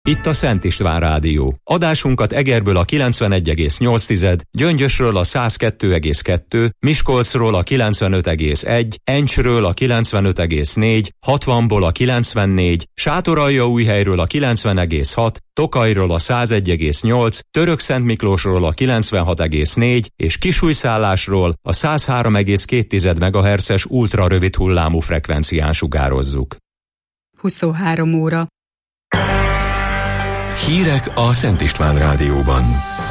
Itt a Szent István Rádió. Adásunkat Egerből a 91,8, Gyöngyösről a 102,2, Miskolcról a 95,1, Encsről a 95,4, 60-ból a 94, Sátoraljaújhelyről a 90,6, Tokajról a 101,8, Törökszentmiklósról a 96,4 és Kisújszállásról a 103,2 MHz-es ultrarövid hullámú frekvencián sugározzuk. 23 óra. Hírek a Szent István Rádióban.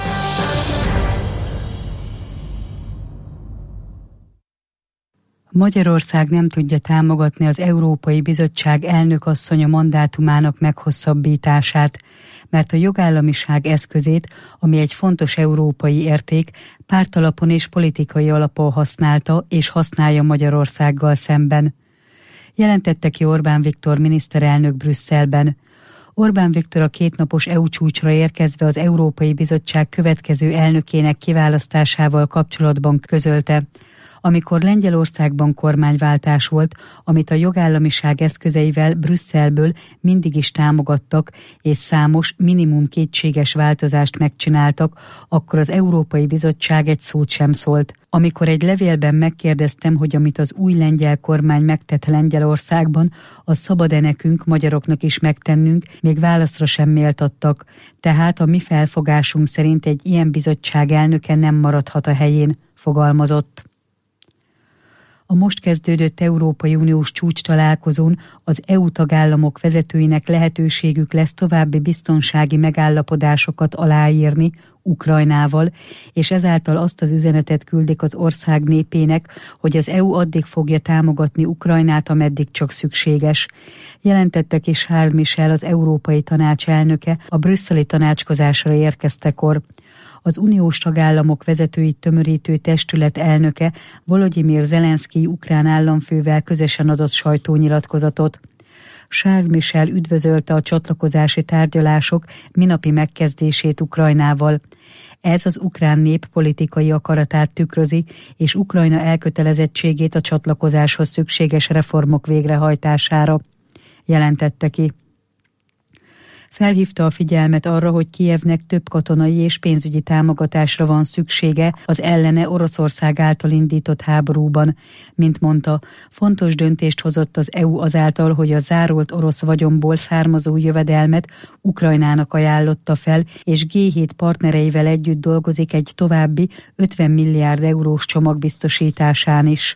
Magyarország nem tudja támogatni az Európai Bizottság elnökasszonya mandátumának meghosszabbítását, mert a jogállamiság eszközét, ami egy fontos európai érték, pártalapon és politikai alapon használta és használja Magyarországgal szemben. Jelentette ki Orbán Viktor miniszterelnök Brüsszelben. Orbán Viktor a kétnapos EU csúcsra érkezve az Európai Bizottság következő elnökének kiválasztásával kapcsolatban közölte: amikor Lengyelországban kormányváltás volt, amit a jogállamiság eszközeivel Brüsszelből mindig is támogattak, és számos minimum kétséges változást megcsináltak, akkor az Európai Bizottság egy szót sem szólt. Amikor egy levélben megkérdeztem, hogy amit az új lengyel kormány megtett Lengyelországban, az szabad-e nekünk, magyaroknak is megtennünk, még válaszra sem méltattak. Tehát a mi felfogásunk szerint egy ilyen bizottság elnöke nem maradhat a helyén, fogalmazott. A most kezdődött Európai Uniós csúcstalálkozón az EU tagállamok vezetőinek lehetőségük lesz további biztonsági megállapodásokat aláírni Ukrajnával, és ezáltal azt az üzenetet küldik az ország népének, hogy az EU addig fogja támogatni Ukrajnát, ameddig csak szükséges. Jelentette ki Charles Michel, az Európai Tanács elnöke a brüsszeli tanácskozásra érkeztekor. Az uniós tagállamok vezetőit tömörítő testület elnöke Volodymyr Zelenszkij ukrán államfővel közösen adott sajtónyilatkozatot. Charles Michel üdvözölte a csatlakozási tárgyalások minapi megkezdését Ukrajnával. Ez az ukrán nép politikai akaratát tükrözi, és Ukrajna elkötelezettségét a csatlakozáshoz szükséges reformok végrehajtására, jelentette ki. Felhívta a figyelmet arra, hogy Kijevnek több katonai és pénzügyi támogatásra van szüksége az ellene Oroszország által indított háborúban. Mint mondta, fontos döntést hozott az EU azáltal, hogy a zárolt orosz vagyonból származó jövedelmet Ukrajnának ajánlotta fel, és G7 partnereivel együtt dolgozik egy további 50 milliárd eurós csomag biztosításán is.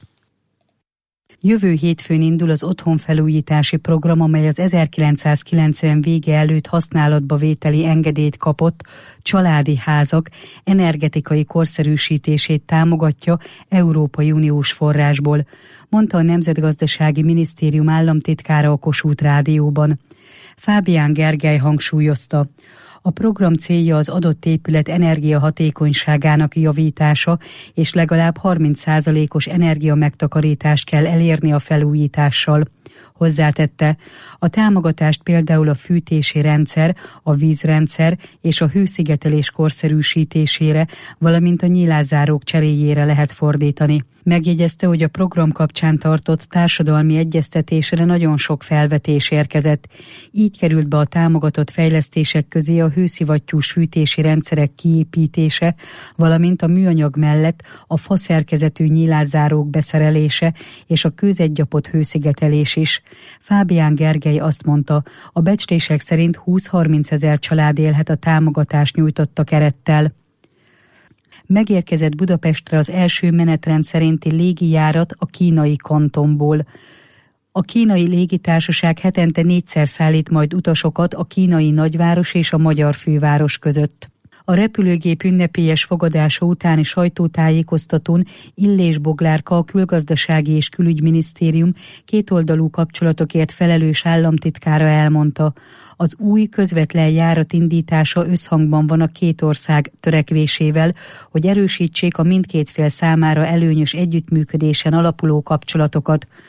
Jövő hétfőn indul az otthonfelújítási program, amely az 1990 vége előtt használatba vételi engedélyt kapott családi házak energetikai korszerűsítését támogatja Európai Uniós forrásból, mondta a Nemzetgazdasági Minisztérium államtitkára a Kossuth Rádióban. Fábián Gergely hangsúlyozta: a program célja az adott épület energiahatékonyságának javítása, és legalább 30%-os energiamegtakarítást kell elérni a felújítással. Hozzátette, a támogatást például a fűtési rendszer, a vízrendszer és a hőszigetelés korszerűsítésére, valamint a nyilázárók cseréjére lehet fordítani. Megjegyezte, hogy a program kapcsán tartott társadalmi egyeztetésre nagyon sok felvetés érkezett. Így került be a támogatott fejlesztések közé a hőszivattyús fűtési rendszerek kiépítése, valamint a műanyag mellett a faszerkezetű nyilázárók beszerelése és a kőzetgyapott hőszigetelés is. Fábián Gergely azt mondta, a becslések szerint 20-30 ezer család élhet a támogatást nyújtotta kerettel. Megérkezett Budapestre az első menetrend szerinti légijárat a kínai kantonból. A kínai légitársaság hetente 4-szer szállít majd utasokat a kínai nagyváros és a magyar főváros között. A repülőgép ünnepélyes fogadása utáni sajtótájékoztatón Illés Boglárka, a Külgazdasági és Külügyminisztérium kétoldalú kapcsolatokért felelős államtitkára elmondta, az új közvetlen járat indítása összhangban van a két ország törekvésével, hogy erősítsék a mindkét fél számára előnyös együttműködésen alapuló kapcsolatokat.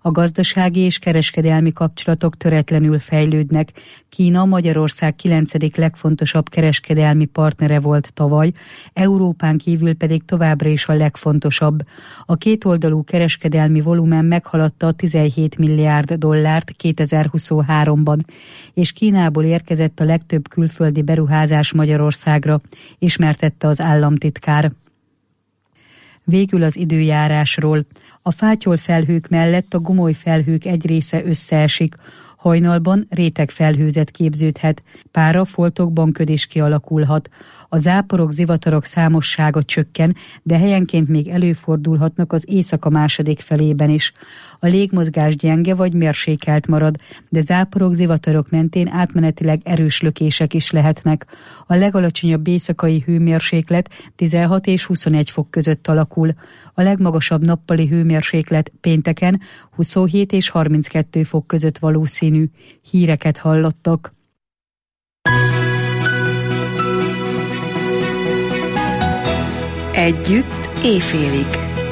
A gazdasági és kereskedelmi kapcsolatok töretlenül fejlődnek. Kína Magyarország 9. legfontosabb kereskedelmi partnere volt tavaly, Európán kívül pedig továbbra is a legfontosabb. A kétoldalú kereskedelmi volumen meghaladta a 17 milliárd dollárt 2023-ban, és Kínából érkezett a legtöbb külföldi beruházás Magyarországra, ismertette az államtitkár. Végül az időjárásról. A fátyolfelhők mellett a gomolyfelhők egy része összeesik. Hajnalban rétegfelhőzet képződhet, pára foltokban ködés kialakulhat. A záporok, zivatarok számossága csökken, de helyenként még előfordulhatnak az éjszaka második felében is. A légmozgás gyenge vagy mérsékelt marad, de záporok, zivatarok mentén átmenetileg erős lökések is lehetnek. A legalacsonyabb éjszakai hőmérséklet 16 és 21 fok között alakul. A legmagasabb nappali hőmérséklet pénteken 27 és 32 fok között valószínű. Híreket hallottak. Együtt éjfélig.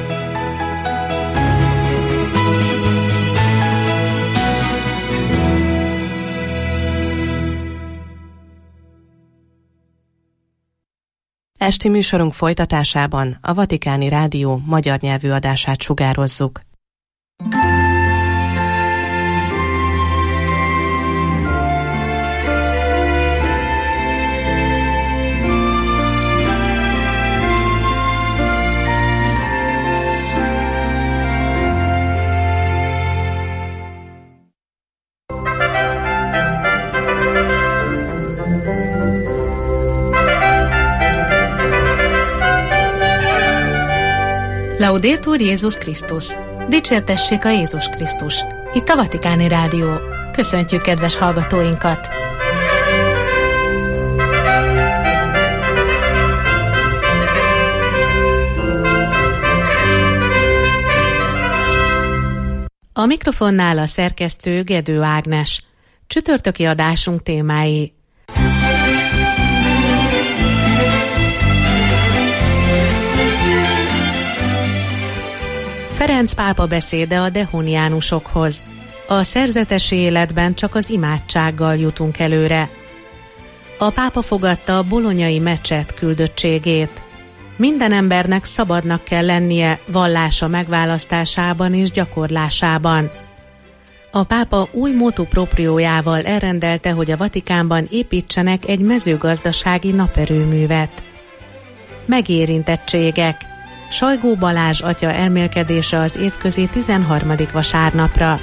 Esti műsorunk folytatásában a Vatikáni Rádió magyar nyelvű adását sugározzuk. Laudetur Jézus Krisztus! Dicsértessék a Jézus Krisztus! Itt a Vatikáni Rádió. Köszöntjük kedves hallgatóinkat! A mikrofonnál a szerkesztő Gedő Ágnes. Csütörtöki adásunk témái. Ferenc pápa beszéde a dehoniánusokhoz. A szerzetesi életben csak az imádsággal jutunk előre. A pápa fogadta a bolonyai mecset küldöttségét. Minden embernek szabadnak kell lennie vallása megválasztásában és gyakorlásában. A pápa új motu propriójával elrendelte, hogy a Vatikánban építsenek egy mezőgazdasági naperőművet. Megérintettségek. Sajgó Balázs atya elmélkedése az évközi 13. vasárnapra.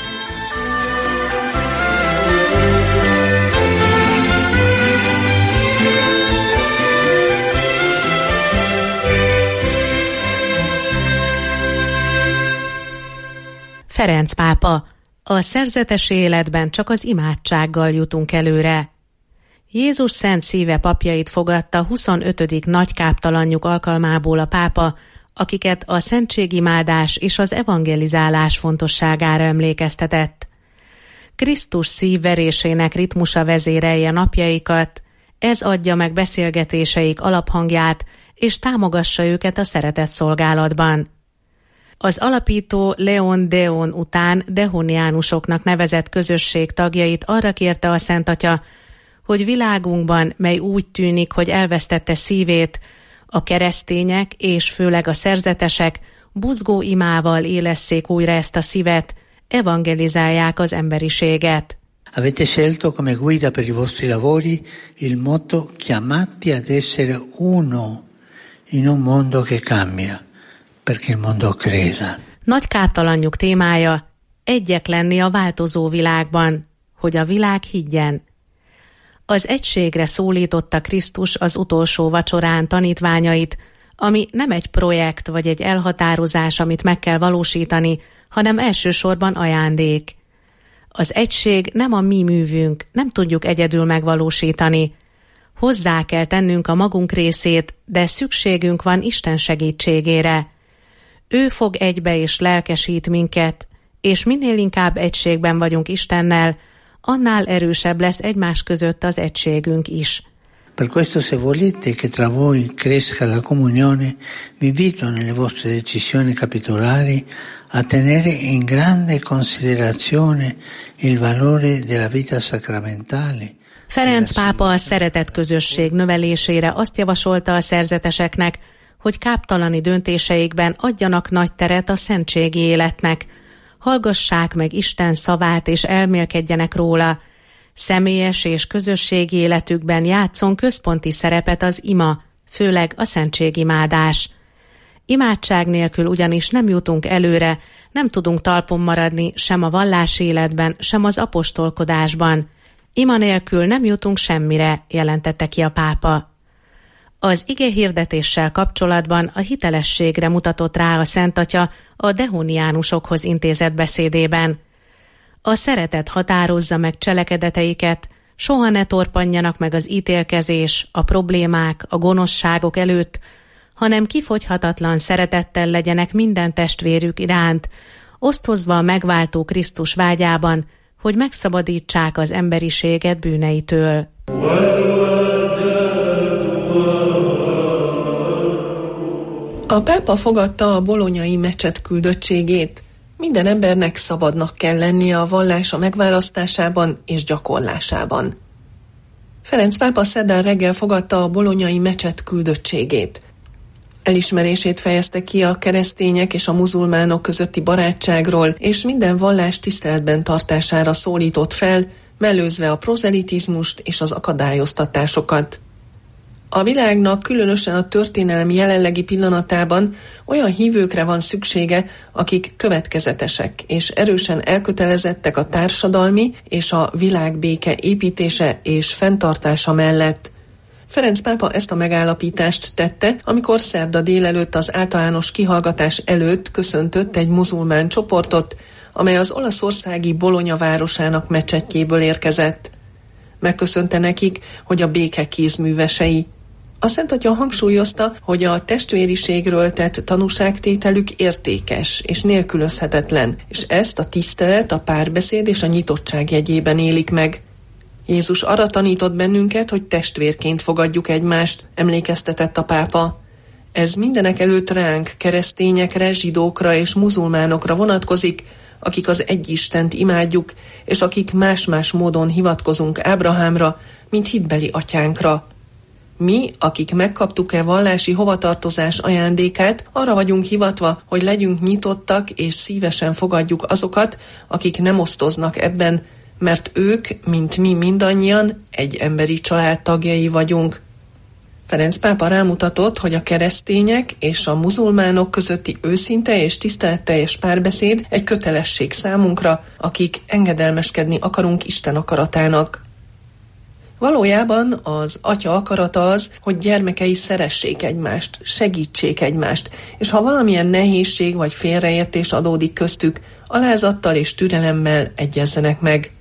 Ferenc pápa. A szerzetesi életben csak az imádsággal jutunk előre. Jézus Szent Szíve papjait fogadta 25. nagykáptalanjuk alkalmából a pápa, akiket a szentségimádás és az evangelizálás fontosságára emlékeztetett. Krisztus szívverésének ritmusa vezérelje napjaikat, ez adja meg beszélgetéseik alaphangját, és támogassa őket a szeretet szolgálatban. Az alapító Leon Deon után dehoniánusoknak nevezett közösség tagjait arra kérte a Szent Atya, hogy világunkban, mely úgy tűnik, hogy elvesztette szívét, a keresztények és főleg a szerzetesek buzgó imával élesszék újra ezt a szívet, evangelizálják az emberiséget. Avete scelto come guida per i vostri lavori il motto chiamati ad essere uno in un mondo che cambia, perché il mondo creda. Nagy káptalanjuk témája: egyek lenni a változó világban, hogy a világ higgyen. Az egységre szólította Krisztus az utolsó vacsorán tanítványait, ami nem egy projekt vagy egy elhatározás, amit meg kell valósítani, hanem elsősorban ajándék. Az egység nem a mi művünk, nem tudjuk egyedül megvalósítani. Hozzá kell tennünk a magunk részét, de szükségünk van Isten segítségére. Ő fog egybe és lelkesít minket, és minél inkább egységben vagyunk Istennel, annál erősebb lesz egymás között az egységünk is. Per questo, se volete che tra voi cresca la comunione, vi invito nelle vostre decisioni capitolari a tenere in grande considerazione il valore della vita sacramentale. Ferenc pápa a szeretett közösség növelésére azt javasolta a szerzeteseknek, hogy káptalani döntéseikben adjanak nagy teret a szentségi életnek, hallgassák meg Isten szavát és elmélkedjenek róla. Személyes és közösségi életükben játszon központi szerepet az ima, főleg a szentségimádás. Imádság nélkül ugyanis nem jutunk előre, nem tudunk talpon maradni sem a vallási életben, sem az apostolkodásban. Ima nélkül nem jutunk semmire, jelentette ki a pápa. Az igehirdetéssel kapcsolatban a hitelességre mutatott rá a Szent Atya a dehoniánusokhoz intézett beszédében. A szeretet határozza meg cselekedeteiket, soha ne torpanjanak meg az ítélkezés, a problémák, a gonoszságok előtt, hanem kifogyhatatlan szeretettel legyenek minden testvérük iránt, osztozva a megváltó Krisztus vágyában, hogy megszabadítsák az emberiséget bűneitől. A pápa fogadta a bolonyai mecset küldöttségét. Minden embernek szabadnak kell lennie a vallása megválasztásában és gyakorlásában. Ferenc pápa szerdán reggel fogadta a bolonyai mecset küldöttségét. Elismerését fejezte ki a keresztények és a muzulmánok közötti barátságról, és minden vallás tiszteletben tartására szólított fel, mellőzve a prozelitizmust és az akadályoztatásokat. A világnak, különösen a történelem jelenlegi pillanatában olyan hívőkre van szüksége, akik következetesek és erősen elkötelezettek a társadalmi és a világbéke építése és fenntartása mellett. Ferenc pápa ezt a megállapítást tette, amikor szerda délelőtt az általános kihallgatás előtt köszöntött egy muzulmán csoportot, amely az olaszországi Bologna városának mecsetjéből érkezett. Megköszönte nekik, hogy a béke kézművesei. A Szent Atya hangsúlyozta, hogy a testvériségről tett tanúságtételük értékes és nélkülözhetetlen, és ezt a tisztelet, a párbeszéd és a nyitottság jegyében élik meg. Jézus arra tanított bennünket, hogy testvérként fogadjuk egymást, emlékeztetett a pápa. Ez mindenek előtt ránk, keresztényekre, zsidókra és muzulmánokra vonatkozik, akik az egy Istent imádjuk, és akik más-más módon hivatkozunk Ábrahámra, mint hitbeli atyánkra. Mi, akik megkaptuk-e vallási hovatartozás ajándékát, arra vagyunk hivatva, hogy legyünk nyitottak és szívesen fogadjuk azokat, akik nem osztoznak ebben, mert ők, mint mi mindannyian, egy emberi család tagjai vagyunk. Ferenc pápa rámutatott, hogy a keresztények és a muzulmánok közötti őszinte és tiszteletteljes párbeszéd egy kötelesség számunkra, akik engedelmeskedni akarunk Isten akaratának. Valójában az Atya akarata az, hogy gyermekei szeressék egymást, segítsék egymást, és ha valamilyen nehézség vagy félreértés adódik köztük, alázattal és türelemmel egyezzenek meg.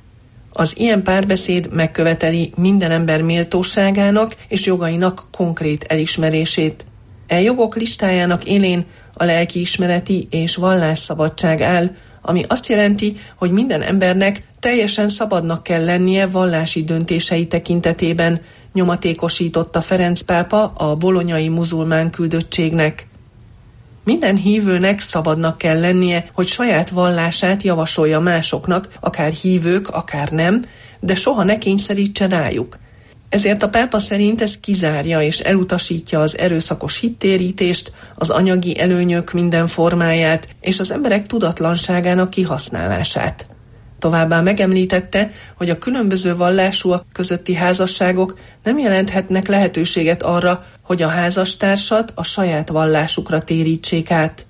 Az ilyen párbeszéd megköveteli minden ember méltóságának és jogainak konkrét elismerését. E jogok listájának élén a lelkiismereti és vallásszabadság áll, ami azt jelenti, hogy minden embernek teljesen szabadnak kell lennie vallási döntései tekintetében, nyomatékosította Ferenc pápa a bolonyai muzulmán küldöttségnek. Minden hívőnek szabadnak kell lennie, hogy saját vallását javasolja másoknak, akár hívők, akár nem, de soha ne kényszerítse rájuk. Ezért a pápa szerint ez kizárja és elutasítja az erőszakos hittérítést, az anyagi előnyök minden formáját és az emberek tudatlanságának kihasználását. Továbbá megemlítette, hogy a különböző vallásúak közötti házasságok nem jelenthetnek lehetőséget arra, hogy a házastársat a saját vallásukra térítsék át.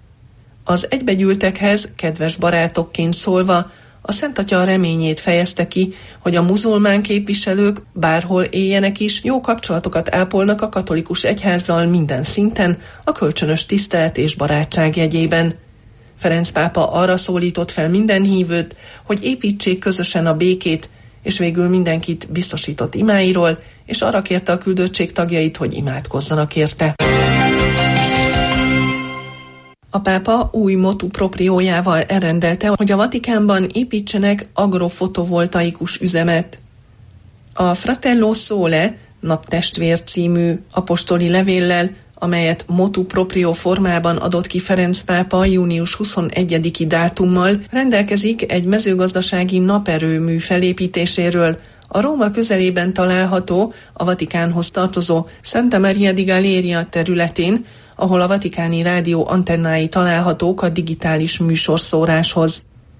Az egybegyűltekhez kedves barátokként szólva, a Szent Atya reményét fejezte ki, hogy a muzulmán képviselők bárhol éljenek is, jó kapcsolatokat ápolnak a katolikus egyházzal minden szinten, a kölcsönös tisztelet és barátság jegyében. Ferenc pápa arra szólított fel minden hívőt, hogy építsék közösen a békét, és végül mindenkit biztosított imáiról, és arra kérte a küldöttség tagjait, hogy imádkozzanak érte. A pápa új motu propriójával elrendelte, hogy a Vatikánban építsenek agrofotovoltaikus üzemet. A Fratello Sole Naptestvér című apostoli levéllel, amelyet motu proprio formában adott ki Ferenc pápa június 21-i dátummal, rendelkezik egy mezőgazdasági naperőmű felépítéséről, a Róma közelében található, a Vatikánhoz tartozó Santa Maria di Galeria területén, ahol a Vatikáni Rádió antennái találhatók a digitális műsorszóráshoz.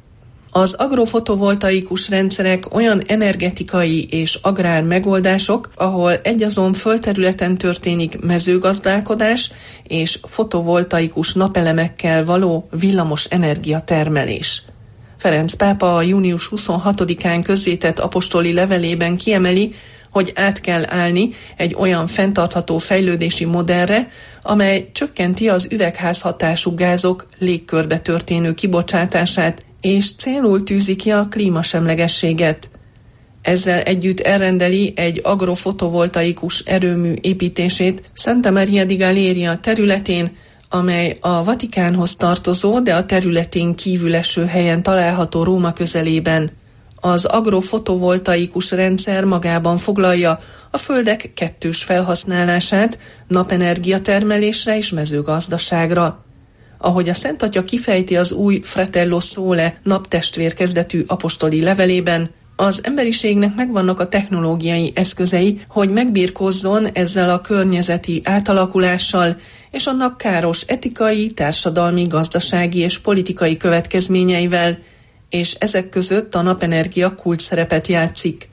Az agrofotovoltaikus rendszerek olyan energetikai és agrár megoldások, ahol egyazon földterületen történik mezőgazdálkodás és fotovoltaikus napelemekkel való villamos energiatermelés. Ferenc pápa a június 26-án közzétett apostoli levelében kiemeli, hogy át kell állni egy olyan fenntartható fejlődési modellre, amely csökkenti az üvegházhatású gázok légkörbe történő kibocsátását, és célul tűzi ki a klímasemlegességet. Ezzel együtt elrendeli egy agrofotovoltaikus erőmű építését Santa Maria di Galeria területén, amely a Vatikánhoz tartozó, de a területén kívül eső helyen található Róma közelében. Az agrofotovoltaikus rendszer magában foglalja a földek kettős felhasználását napenergia termelésre és mezőgazdaságra. Ahogy a Szent Atya kifejti az új Fratello Sole naptestvér kezdetű apostoli levelében, az emberiségnek megvannak a technológiai eszközei, hogy megbirkózzon ezzel a környezeti átalakulással és annak káros etikai, társadalmi, gazdasági és politikai következményeivel, és ezek között a napenergia kulcsszerepet játszik.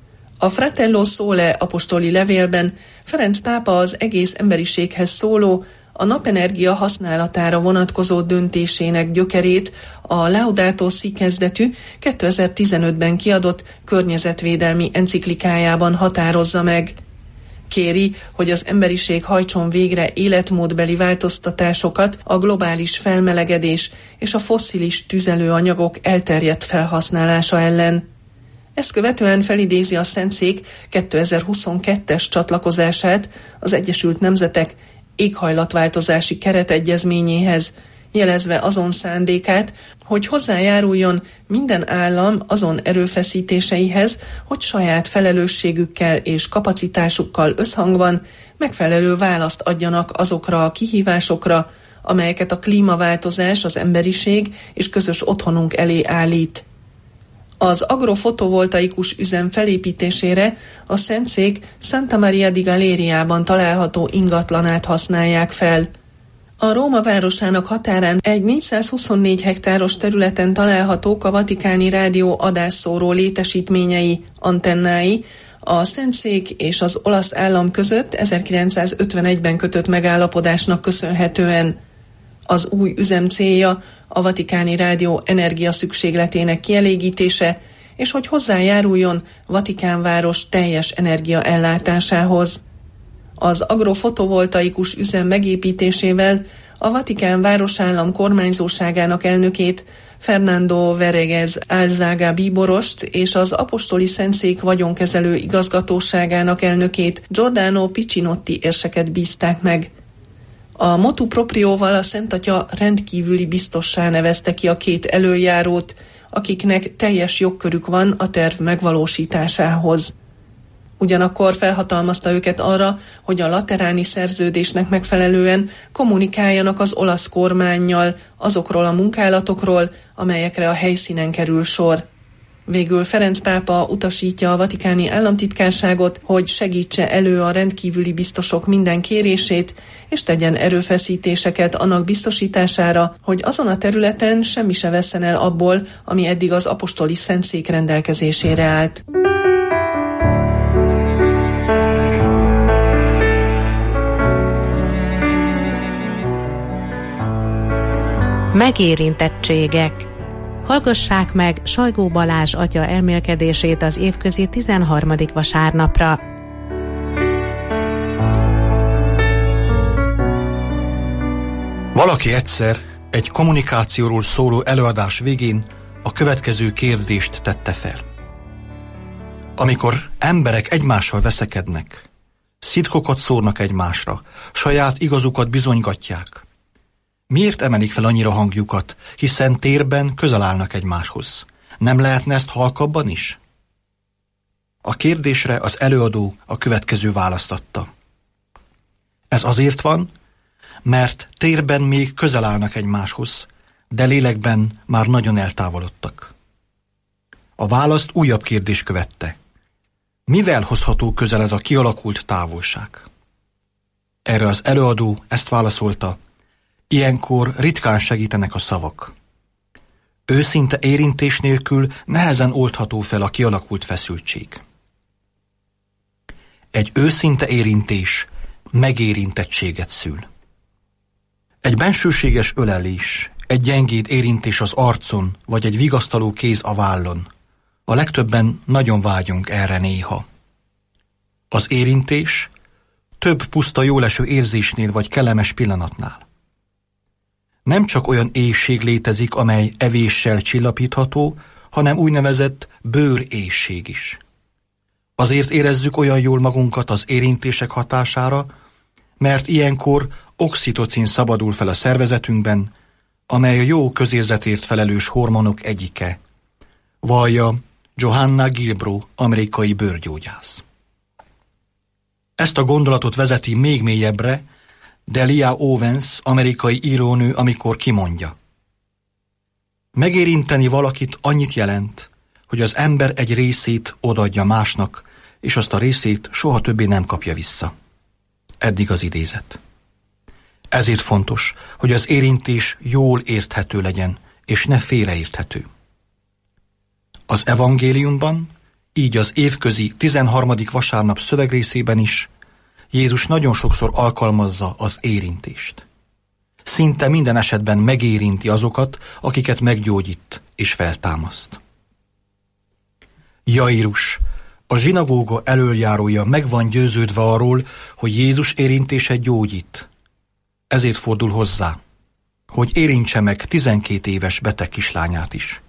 A Fratello Sole apostoli levélben Ferenc pápa az egész emberiséghez szóló, a napenergia használatára vonatkozó döntésének gyökerét a Laudato Si kezdetű 2015-ben kiadott környezetvédelmi enciklikájában határozza meg. Kéri, hogy az emberiség hajtson végre életmódbeli változtatásokat a globális felmelegedés és a fosszilis tüzelőanyagok elterjedt felhasználása ellen. Ezt követően felidézi a Szentszék 2022-es csatlakozását az Egyesült Nemzetek éghajlatváltozási keretegyezményéhez, jelezve azon szándékát, hogy hozzájáruljon minden állam azon erőfeszítéseihez, hogy saját felelősségükkel és kapacitásukkal összhangban megfelelő választ adjanak azokra a kihívásokra, amelyeket a klímaváltozás, az emberiség és közös otthonunk elé állít. Az agrofotovoltaikus üzem felépítésére a Szentszék Santa Maria di Galeriában található ingatlanát használják fel. A Róma városának határán egy 424 hektáros területen találhatók a Vatikáni Rádió adásszóró létesítményei, antennái, a Szentszék és az olasz állam között 1951-ben kötött megállapodásnak köszönhetően. Az új üzem célja a Vatikáni Rádió energia szükségletének kielégítése, és hogy hozzájáruljon Vatikánváros teljes energiaellátásához. Az agrofotovoltaikus üzem megépítésével a Vatikán városállam kormányzóságának elnökét, Fernando Veregez Álzága bíborost és az Apostoli Szentszék vagyonkezelő igazgatóságának elnökét, Giordano Piccinotti érseket bízták meg. A motu proprióval a Szent Atya rendkívüli biztossá nevezte ki a két elöljárót, akiknek teljes jogkörük van a terv megvalósításához. Ugyanakkor felhatalmazta őket arra, hogy a lateráni szerződésnek megfelelően kommunikáljanak az olasz kormánnyal azokról a munkálatokról, amelyekre a helyszínen kerül sor. Végül Ferenc pápa utasítja a vatikáni államtitkárságot, hogy segítse elő a rendkívüli biztosok minden kérését, és tegyen erőfeszítéseket annak biztosítására, hogy azon a területen semmi se vesszen el abból, ami eddig az apostoli szentszék rendelkezésére állt. Megérintettségek. Hallgassák meg Sajgó Balázs atya elmélkedését az évközi 13. vasárnapra. Valaki egyszer egy kommunikációról szóló előadás végén a következő kérdést tette fel. Amikor emberek egymással veszekednek, szitkokat szórnak egymásra, saját igazukat bizonygatják, miért emelik fel annyira hangjukat, hiszen térben közel állnak egymáshoz? Nem lehetne ezt halkabban is? A kérdésre az előadó a következő választ adta. Ez azért van, mert térben még közel állnak egymáshoz, de lélekben már nagyon eltávolodtak. A választ újabb kérdés követte. Mivel hozható közel ez a kialakult távolság? Erre az előadó ezt válaszolta, ilyenkor ritkán segítenek a szavak. Őszinte érintés nélkül nehezen oldható fel a kialakult feszültség. Egy őszinte érintés megérintettséget szül. Egy bensőséges ölelés, egy gyengéd érintés az arcon, vagy egy vigasztaló kéz a vállon. A legtöbben nagyon vágyunk erre néha. Az érintés több puszta jóleső érzésnél vagy kellemes pillanatnál. Nem csak olyan éhség létezik, amely evéssel csillapítható, hanem úgynevezett bőréhség is. Azért érezzük olyan jól magunkat az érintések hatására, mert ilyenkor oxitocin szabadul fel a szervezetünkben, amely a jó közérzetért felelős hormonok egyike, vallja Johanna Gilbro, amerikai bőrgyógyász. Ezt a gondolatot vezeti még mélyebbre Delia Owens, amerikai írónő, amikor kimondja. Megérinteni valakit annyit jelent, hogy az ember egy részét odaadja másnak, és azt a részét soha többé nem kapja vissza. Eddig az idézet. Ezért fontos, hogy az érintés jól érthető legyen, és ne félreérthető. Az evangéliumban, így az évközi 13. vasárnap szövegrészében is Jézus nagyon sokszor alkalmazza az érintést. Szinte minden esetben megérinti azokat, akiket meggyógyít és feltámaszt. Jairus, a zsinagóga elöljárója meg van győződve arról, hogy Jézus érintése gyógyít. Ezért fordul hozzá, hogy érintse meg 12 éves beteg kislányát is.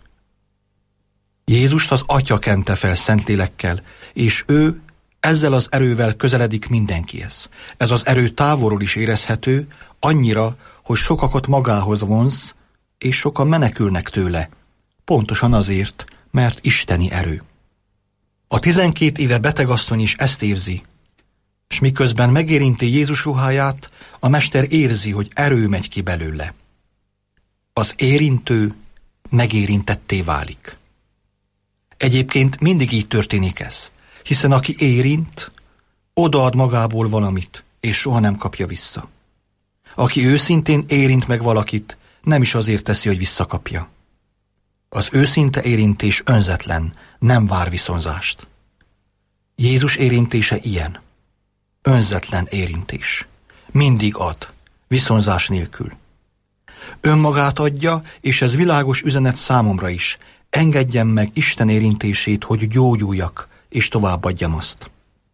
Jézust az Atya kente fel Szentlélekkel, és ő ezzel az erővel közeledik mindenkihez. Ez az erő távolról is érezhető, annyira, hogy sokakat magához vonz, és sokan menekülnek tőle, pontosan azért, mert isteni erő. A 12 éve betegasszony is ezt érzi, s miközben megérinti Jézus ruháját, a mester érzi, hogy erő megy ki belőle. Az érintő megérintetté válik. Egyébként mindig így történik ez, hiszen aki érint, odaad magából valamit, és soha nem kapja vissza. Aki őszintén érint meg valakit, nem is azért teszi, hogy visszakapja. Az őszinte érintés önzetlen, nem vár viszonzást. Jézus érintése ilyen. Önzetlen érintés. Mindig ad, viszonzás nélkül. Önmagát adja, és ez világos üzenet számomra is. Engedjem meg Isten érintését, hogy gyógyuljak, és továbbadjam azt.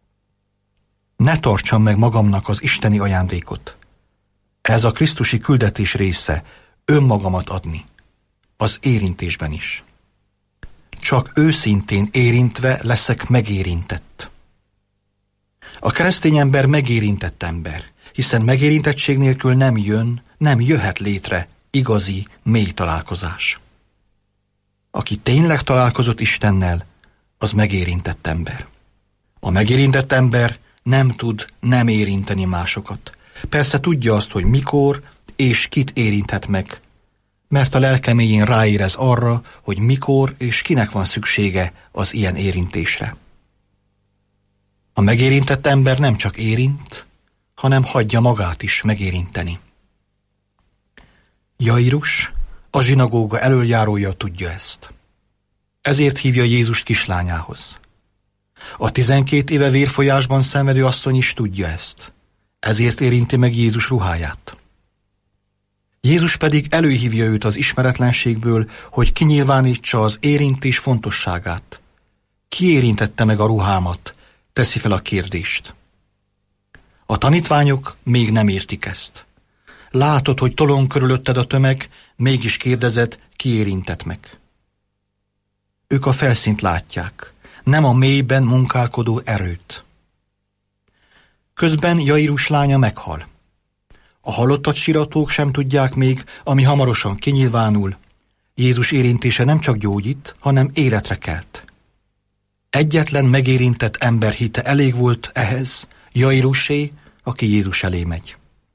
Ne tartsam meg magamnak az isteni ajándékot. Ez a krisztusi küldetés része, önmagamat adni. Az érintésben is. Csak őszintén érintve leszek megérintett. A keresztény ember megérintett ember, hiszen megérintettség nélkül nem jöhet létre igazi, mély találkozás. Aki tényleg találkozott Istennel, az megérintett ember. A megérintett ember nem tud nem érinteni másokat. Persze tudja azt, hogy mikor és kit érinthet meg, mert a lelke mélyén ráérez arra, hogy mikor és kinek van szüksége az ilyen érintésre. A megérintett ember nem csak érint, hanem hagyja magát is megérinteni. Jairus, a zsinagóga elöljárója tudja ezt. Ezért hívja Jézust kislányához. A 12 éve vérfolyásban szenvedő asszony is tudja ezt. Ezért érinti meg Jézus ruháját. Jézus pedig előhívja őt az ismeretlenségből, hogy kinyilvánítsa az érintés fontosságát. Ki érintette meg a ruhámat? Teszi fel a kérdést. A tanítványok még nem értik ezt. Látod, hogy tolong körülötted a tömeg, mégis kérdezed, ki érintett meg. Ők a felszínt látják, nem a mélyben munkálkodó erőt. Közben Jairus lánya meghal. A halottat síratók sem tudják még, ami hamarosan kinyilvánul. Jézus érintése nem csak gyógyít, hanem életre kelt. Egyetlen megérintett ember hite elég volt ehhez, Jairusé, aki Jézus elé megy.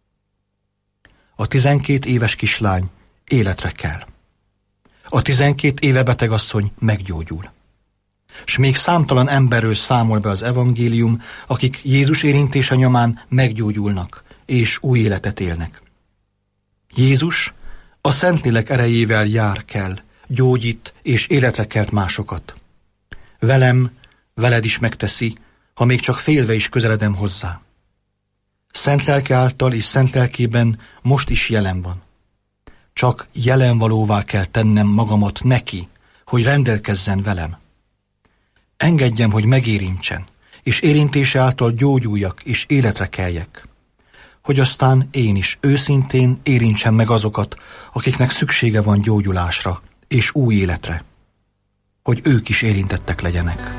A 12 éves kislány életre kell. A 12 éve beteg asszony meggyógyul. S még számtalan emberről számol be az evangélium, akik Jézus érintése nyomán meggyógyulnak, és új életet élnek. Jézus a Szentlélek erejével jár kell, gyógyít és életre kelt másokat. Velem, veled is megteszi, ha még csak félve is közeledem hozzá. Szent lelke által és szent lelkében most is jelen van. Csak jelenvalóvá kell tennem magamat neki, hogy rendelkezzen velem. Engedjem, hogy megérintsen, és érintése által gyógyuljak és életre keljek. Hogy aztán én is őszintén érintsem meg azokat, akiknek szüksége van gyógyulásra és új életre. Hogy ők is érintettek legyenek.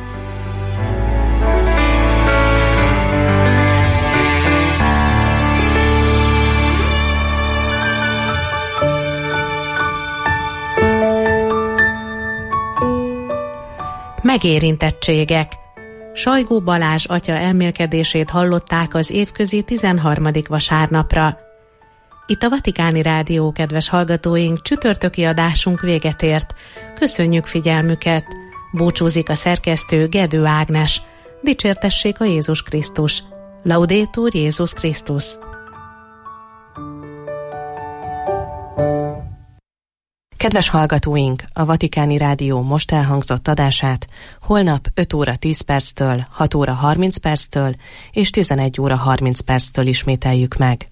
Megérintettségek. Sajgó Balázs atya elmélkedését hallották az évközi 13. vasárnapra. Itt a Vatikáni Rádió, kedves hallgatóink, csütörtöki adásunk véget ért. Köszönjük figyelmüket! Búcsúzik a szerkesztő, Gedő Ágnes. Dicsértessék a Jézus Krisztus! Laudetur Jézus Krisztus! Kedves hallgatóink, a Vatikáni Rádió most elhangzott adását holnap 5 óra 10 perctől, 6 óra 30 perctől és 11 óra 30 perctől ismételjük meg.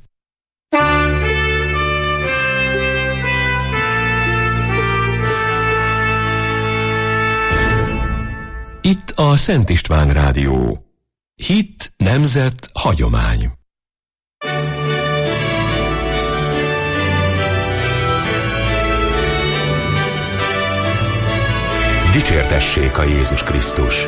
Itt a Szent István Rádió. Hit, nemzet, hagyomány. Dicsértessék a Jézus Krisztus!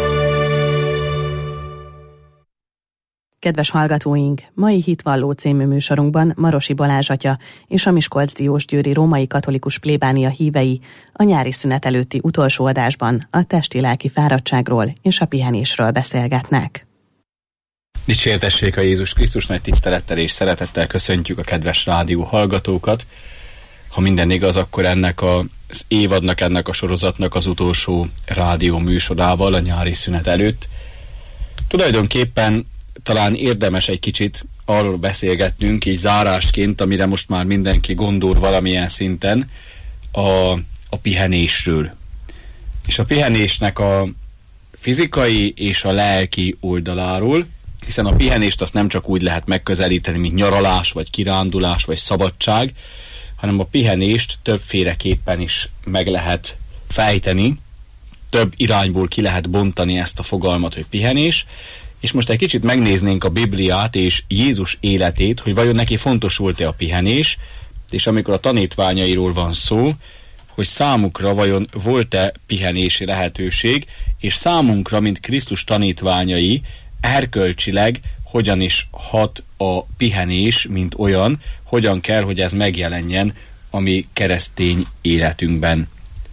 Kedves hallgatóink, mai Hitvalló című műsorunkban Marosi Balázs atya és a Miskolcdiósgyőri római katolikus plébánia hívei a nyári szünet előtti utolsó adásban a testi-lelki fáradtságról és a pihenésről beszélgetnek. Dicsértessék a Jézus Krisztus, nagy tisztelettel és szeretettel köszöntjük a kedves rádió hallgatókat. Ha minden igaz, akkor ennek az évadnak, ennek a sorozatnak az utolsó rádió műsorával a nyári szünet előtt. Tulajdonképpen talán érdemes egy kicsit arról beszélgetnünk, így zárásként, amire most már mindenki gondol valamilyen szinten, a pihenésről. És a pihenésnek a fizikai és a lelki oldaláról, hiszen a pihenést azt nem csak úgy lehet megközelíteni, mint nyaralás, vagy kirándulás, vagy szabadság, hanem a pihenést többféleképpen is meg lehet fejteni, több irányból ki lehet bontani ezt a fogalmat, hogy pihenés, és most egy kicsit megnéznénk a Bibliát és Jézus életét, hogy vajon neki fontos volt-e a pihenés, és amikor a tanítványairól van szó, hogy számukra vajon volt-e pihenési lehetőség, és számunkra, mint Krisztus tanítványai, erkölcsileg hogyan is hat a pihenés, mint olyan, hogyan kell, hogy ez megjelenjen a mi keresztény életünkben.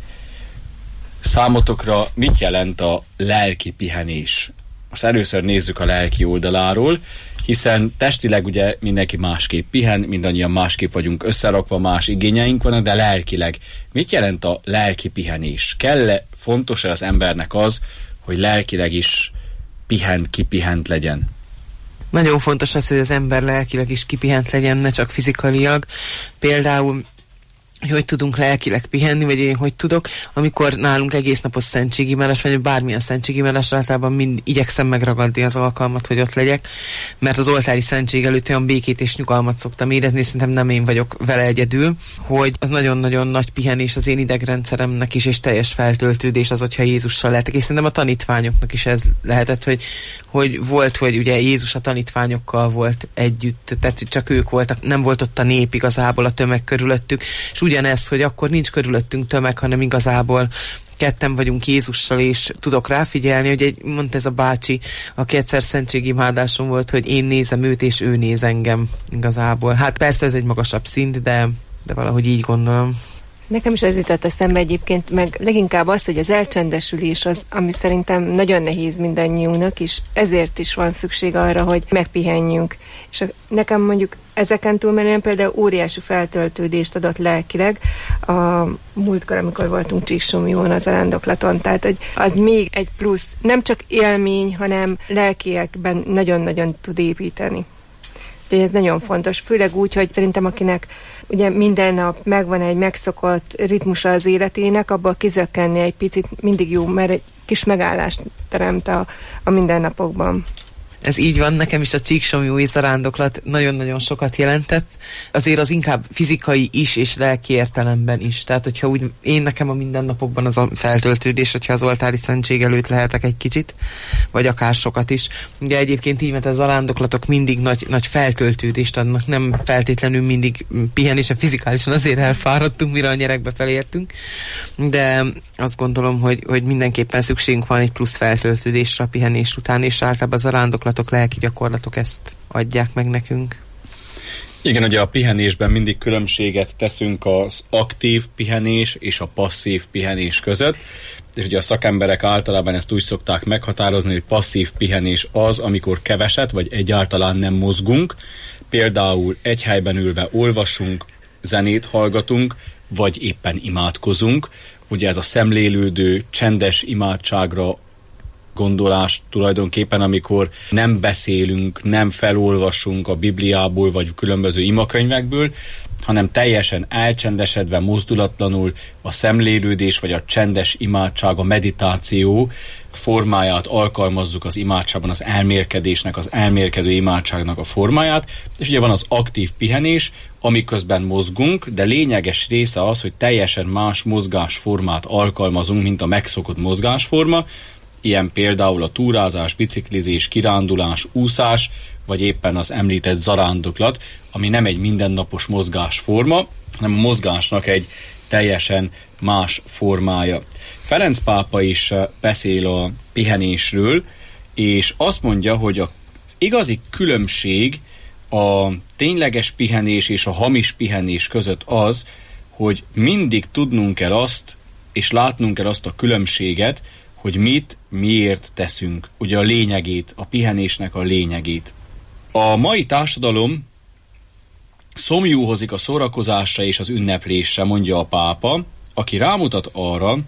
Számotokra mit jelent a lelki pihenés? Most először nézzük a lelki oldaláról, hiszen testileg ugye mindenki másképp pihen, mindannyian másképp vagyunk összerakva, más igényeink vannak, de lelkileg mit jelent a lelki pihenés? Kell-e, fontos-e az embernek az, hogy lelkileg is kipihent legyen? Nagyon fontos az, hogy az ember lelkileg is kipihent legyen, ne csak fizikailag. Például, hogy tudunk lelkileg pihenni, vagy én hogy tudok, amikor nálunk egész napos szentségimádás, vagy bármilyen szentségimádás, általában mind igyekszem megragadni az alkalmat, hogy ott legyek, mert az oltári szentség előtt olyan békét és nyugalmat szoktam érezni, szerintem nem én vagyok vele egyedül, hogy az nagyon-nagyon nagy pihenés az én idegrendszeremnek is, és teljes feltöltődés az, hogyha Jézussal lehetek. És szerintem a tanítványoknak is ez lehetett, hogy volt, hogy ugye Jézus a tanítványokkal volt együtt, tehát csak ők voltak, nem volt ott a nép igazából, a tömeg körülöttük, és ugyanez, hogy akkor nincs körülöttünk tömeg, hanem igazából ketten vagyunk Jézussal, és tudok ráfigyelni, hogy mondta ez a bácsi, aki egyszer szentségimádáson volt, hogy én nézem őt, és ő néz engem igazából. Hát persze ez egy magasabb szint, de valahogy így gondolom. Nekem is ez jutott eszembe egyébként, meg leginkább az, hogy az elcsendesülés az, ami szerintem nagyon nehéz mindannyiunknak, és ezért is van szükség arra, hogy megpihenjünk. És nekem mondjuk ezeken túlmenően például óriási feltöltődést adott lelkileg a múltkor, amikor voltunk Csíksomlyón az zarándoklaton. Tehát, hogy az még egy plusz, nem csak élmény, hanem lelkiekben nagyon-nagyon tud építeni. Úgyhogy ez nagyon fontos, főleg úgy, hogy szerintem akinek ugye minden nap megvan egy megszokott ritmusa az életének, abból kizökkenni egy picit mindig jó, mert egy kis megállást teremt a mindennapokban. Ez így van, nekem is a csíksomlyói zarándoklat nagyon-nagyon sokat jelentett. Azért az inkább fizikai is, és lelki értelemben is. Tehát, hogyha úgy nekem a mindennapokban az a feltöltődés, hogyha az oltári szentség előtt lehetek egy kicsit, vagy akár sokat is. Ugye egyébként így, mert a zarándoklatok mindig nagy feltöltődést adnak, nem feltétlenül mindig pihenésen, fizikálisan azért elfáradtunk, mire a nyerekbe felértünk, de azt gondolom, hogy mindenképpen szükségünk van egy plusz feltöltődésre a pihenés után, és általában a zarándoklatok, lelki gyakorlatok ezt adják meg nekünk. Igen, ugye a pihenésben mindig különbséget teszünk az aktív pihenés és a passzív pihenés között, és ugye a szakemberek általában ezt úgy szokták meghatározni, hogy passzív pihenés az, amikor keveset vagy egyáltalán nem mozgunk, például egy helyben ülve olvasunk, zenét hallgatunk, vagy éppen imádkozunk. Ugye ez a szemlélődő, csendes imádságra gondolás tulajdonképpen, amikor nem beszélünk, nem felolvasunk a Bibliából, vagy különböző imakönyvekből, hanem teljesen elcsendesedve, mozdulatlanul a szemlélődés, vagy a csendes imádság, a meditáció formáját alkalmazzuk az imádságban, az elmélkedésnek, az elmélkedő imádságnak a formáját, és ugye van az aktív pihenés, amiközben mozgunk, de lényeges része az, hogy teljesen más mozgásformát alkalmazunk, mint a megszokott mozgásforma, ilyen például a túrázás, biciklizés, kirándulás, úszás, vagy éppen az említett zarándoklat, ami nem egy mindennapos mozgásforma, hanem a mozgásnak egy teljesen más formája. Ferenc pápa is beszél a pihenésről, és azt mondja, hogy az igazi különbség a tényleges pihenés és a hamis pihenés között az, hogy mindig tudnunk kell azt, és látnunk kell azt a különbséget, hogy mit, miért teszünk. Ugye a lényegét, a pihenésnek a lényegét. A mai társadalom szomjúhozik a szórakozásra és az ünneplésre, mondja a pápa, aki rámutat arra,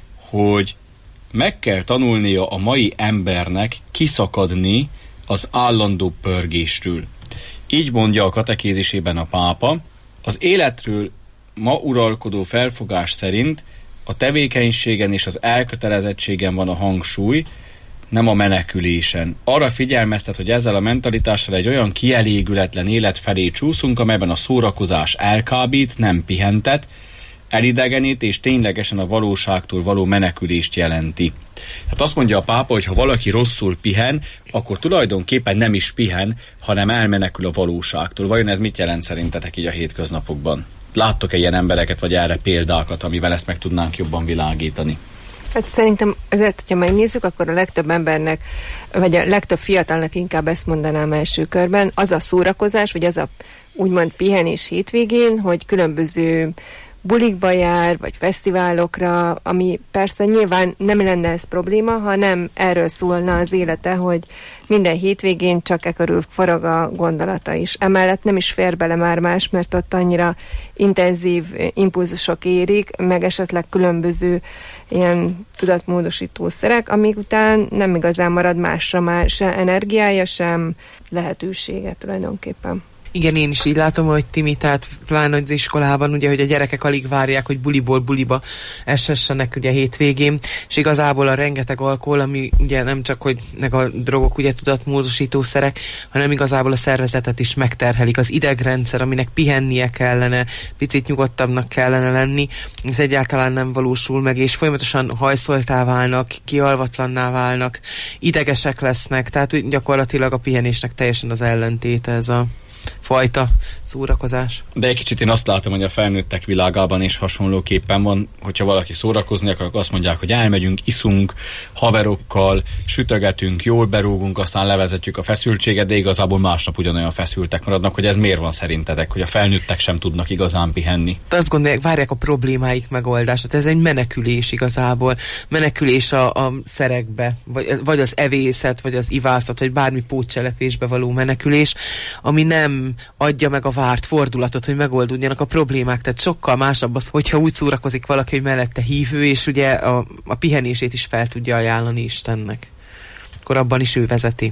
hogy meg kell tanulnia a mai embernek kiszakadni az állandó pörgésről. Így mondja a katekézisében a pápa, az életről ma uralkodó felfogás szerint a tevékenységen és az elkötelezettségen van a hangsúly, nem a menekülésen. Arra figyelmeztet, hogy ezzel a mentalitással egy olyan kielégületlen élet felé csúszunk, amelyben a szórakozás elkábít, nem pihentet, elidegenít és ténylegesen a valóságtól való menekülést jelenti. Tehát azt mondja a pápa, hogy ha valaki rosszul pihen, akkor tulajdonképpen nem is pihen, hanem elmenekül a valóságtól. Vajon ez mit jelent szerintetek így a hétköznapokban? Láttok-e ilyen embereket, vagy erre példákat, amivel ezt meg tudnánk jobban világítani? Hát szerintem ezért, hogyha megnézzük, akkor a legtöbb embernek, vagy a legtöbb fiatalnak inkább ezt mondanám első körben, az a szórakozás, vagy az a úgymond pihenés hétvégén, hogy különböző bulikba jár, vagy fesztiválokra, ami persze nyilván nem lenne ez probléma, ha nem erről szólna az élete, hogy minden hétvégén csak körül forog a gondolata is. Emellett nem is fér bele már más, mert ott annyira intenzív impulzusok érik, meg esetleg különböző ilyen tudatmódosító szerek, amik után nem igazán marad másra már se energiája, sem lehetősége tulajdonképpen. Igen, én is így látom, hogy Timi, tehát pláne az iskolában, ugye, hogy a gyerekek alig várják, hogy buliból buliba esessenek ugye hétvégén, és igazából a rengeteg alkohol, ami ugye nem csak, hogy a drogok, ugye tudatmódosítószerek, hanem igazából a szervezetet is megterhelik. Az idegrendszer, aminek pihennie kellene, picit nyugodtabbnak kellene lenni, ez egyáltalán nem valósul meg, és folyamatosan hajszoltá válnak, kialvatlanná válnak, idegesek lesznek, tehát gyakorlatilag a pihenésnek teljesen az ellentéte ez a fajta szórakozás. De egy kicsit én azt látom, hogy a felnőttek világában is hasonlóképpen van, hogyha valaki szórakozni akar, akkor azt mondják, hogy elmegyünk, iszunk, haverokkal, sütögetünk, jól berúgunk, aztán levezetjük a feszültséget, de igazából másnap ugyanolyan feszültek maradnak, hogy ez miért van szerintetek, hogy a felnőttek sem tudnak igazán pihenni? Azt gondolják, várják a problémáik megoldását. Ez egy menekülés igazából. Menekülés a szerekbe, vagy az evészet, vagy az ivászat, vagy bármi pótcselekvésbe való menekülés, ami nem adja meg a várt fordulatot, hogy megoldódjanak a problémák. Tehát sokkal másabb az, hogyha úgy szórakozik valaki, hogy mellette hívő, és ugye a pihenését is fel tudja ajánlani Istennek. Akkor abban is ő vezeti.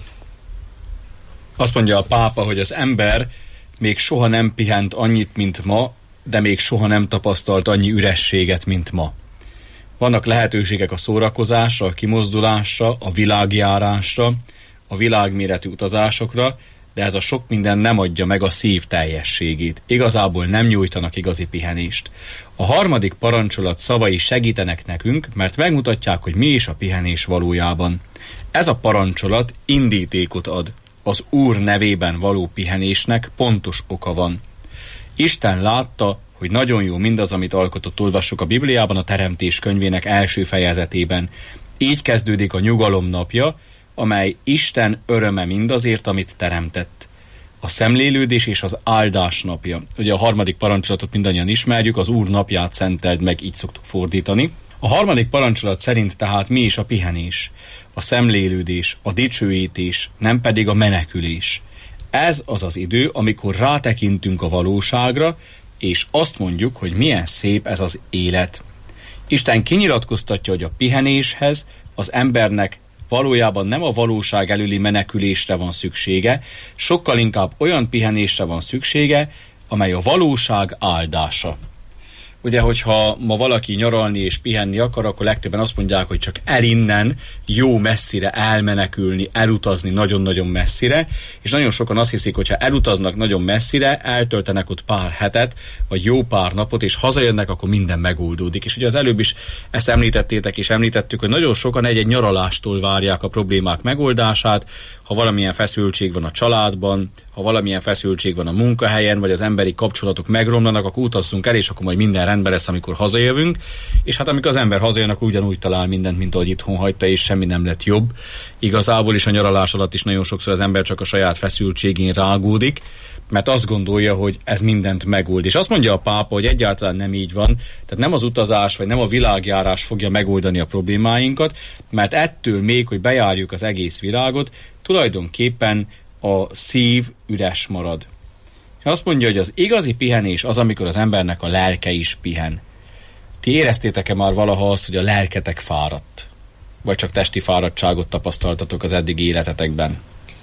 Azt mondja a pápa, hogy az ember még soha nem pihent annyit, mint ma, de még soha nem tapasztalt annyi ürességet, mint ma. Vannak lehetőségek a szórakozásra, a kimozdulásra, a világjárásra, a világméretű utazásokra, de ez a sok minden nem adja meg a szív teljességét. Igazából nem nyújtanak igazi pihenést. A harmadik parancsolat szavai segítenek nekünk, mert megmutatják, hogy mi is a pihenés valójában. Ez a parancsolat indítékot ad. Az Úr nevében való pihenésnek pontos oka van. Isten látta, hogy nagyon jó mindaz, amit alkotott, olvassuk a Bibliában, a Teremtés könyvének első fejezetében. Így kezdődik a nyugalom napja, amely Isten öröme mindazért, amit teremtett. A szemlélődés és az áldás napja. Ugye a harmadik parancsolatot mindannyian ismerjük, az Úr napját szenteld meg, így szoktuk fordítani. A harmadik parancsolat szerint tehát mi is a pihenés, a szemlélődés, a dicsőítés, nem pedig a menekülés. Ez az az idő, amikor rátekintünk a valóságra, és azt mondjuk, hogy milyen szép ez az élet. Isten kinyilatkoztatja, hogy a pihenéshez az embernek valójában nem a valóság előli menekülésre van szüksége, sokkal inkább olyan pihenésre van szüksége, amely a valóság áldása. Ugye, hogyha ma valaki nyaralni és pihenni akar, akkor legtöbben azt mondják, hogy csak innen jó messzire elmenekülni, elutazni nagyon-nagyon messzire, és nagyon sokan azt hiszik, hogy ha elutaznak nagyon messzire, eltöltenek ott pár hetet, vagy jó pár napot, és hazajönnek, akkor minden megoldódik. És ugye az előbb is ezt említettétek, és említettük, hogy nagyon sokan egy-egy nyaralástól várják a problémák megoldását, ha valamilyen feszültség van a családban, ha valamilyen feszültség van a munkahelyen, vagy az emberi kapcsolatok megromlanak, akkor utazzunk el, és akkor majd minden rendben lesz, amikor hazajövünk. És hát amikor az ember hazajön, akkor ugyanúgy talál mindent, mint ahogy itthon hagyta, és semmi nem lett jobb. Igazából is a nyaralás alatt is nagyon sokszor az ember csak a saját feszültségén rágódik, mert azt gondolja, hogy ez mindent megold. És azt mondja a pápa, hogy egyáltalán nem így van, tehát nem az utazás, vagy nem a világjárás fogja megoldani a problémáinkat, mert ettől még, hogy bejárjuk az egész világot, tulajdonképpen a szív üres marad. És azt mondja, hogy az igazi pihenés az, amikor az embernek a lelke is pihen. Ti éreztétek-e már valaha azt, hogy a lelketek fáradt? Vagy csak testi fáradtságot tapasztaltatok az eddigi életetekben?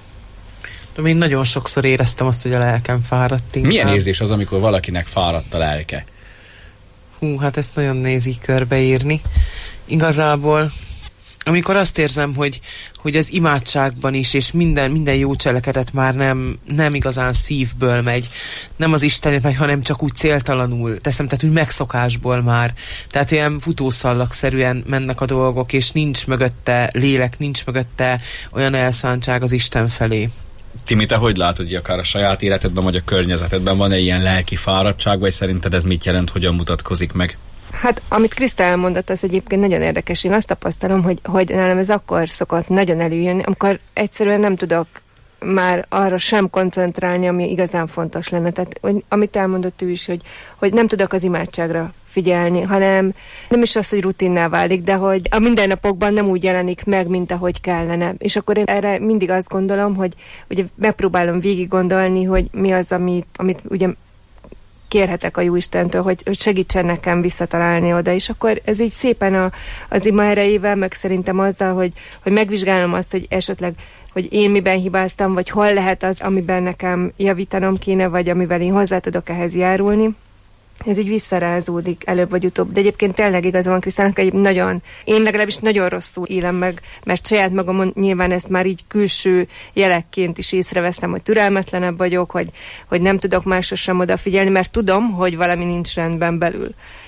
De én nagyon sokszor éreztem azt, hogy a lelkem fáradt. Inkább. Milyen érzés az, amikor valakinek fáradt a lelke? Hát ezt nagyon nehéz így körbeírni. Igazából amikor azt érzem, hogy az imádságban is, és minden jó cselekedet már nem igazán szívből megy, nem az Istenért megy, hanem csak úgy céltalanul teszem, tehát úgy megszokásból már. Tehát olyan futószallagszerűen mennek a dolgok, és nincs mögötte lélek, nincs mögötte olyan elszántság az Isten felé. Timi, te hogy látod, hogy akár a saját életedben, vagy a környezetedben van-e ilyen lelki fáradtság, vagy szerinted ez mit jelent, hogyan mutatkozik meg? Hát, amit Kriszta elmondott, az egyébként nagyon érdekes. Én azt tapasztalom, hogy nálam ez akkor szokott nagyon előjönni, amikor egyszerűen nem tudok már arra sem koncentrálni, ami igazán fontos lenne. Tehát, amit elmondott ő is, hogy nem tudok az imádságra figyelni, hanem nem is az, hogy rutinná válik, de hogy a mindennapokban nem úgy jelenik meg, mint ahogy kellene. És akkor én erre mindig azt gondolom, hogy ugye megpróbálom végig gondolni, hogy mi az, amit ugye kérhetek a Jóistentől, hogy segítsen nekem visszatalálni oda, és akkor ez így szépen az ima erejével, meg szerintem azzal, hogy megvizsgálom azt, hogy esetleg, hogy én miben hibáztam, vagy hol lehet az, amiben nekem javítanom kéne, vagy amivel én hozzá tudok ehhez járulni. Ez így visszarázódik előbb vagy utóbb. De egyébként tényleg igaza van Krisztának, hogy én legalábbis nagyon rosszul élem meg, mert saját magamon nyilván ezt már így külső jelekként is észreveszem, hogy türelmetlenebb vagyok, hogy nem tudok másra sem odafigyelni, mert tudom, hogy valami nincs rendben belül.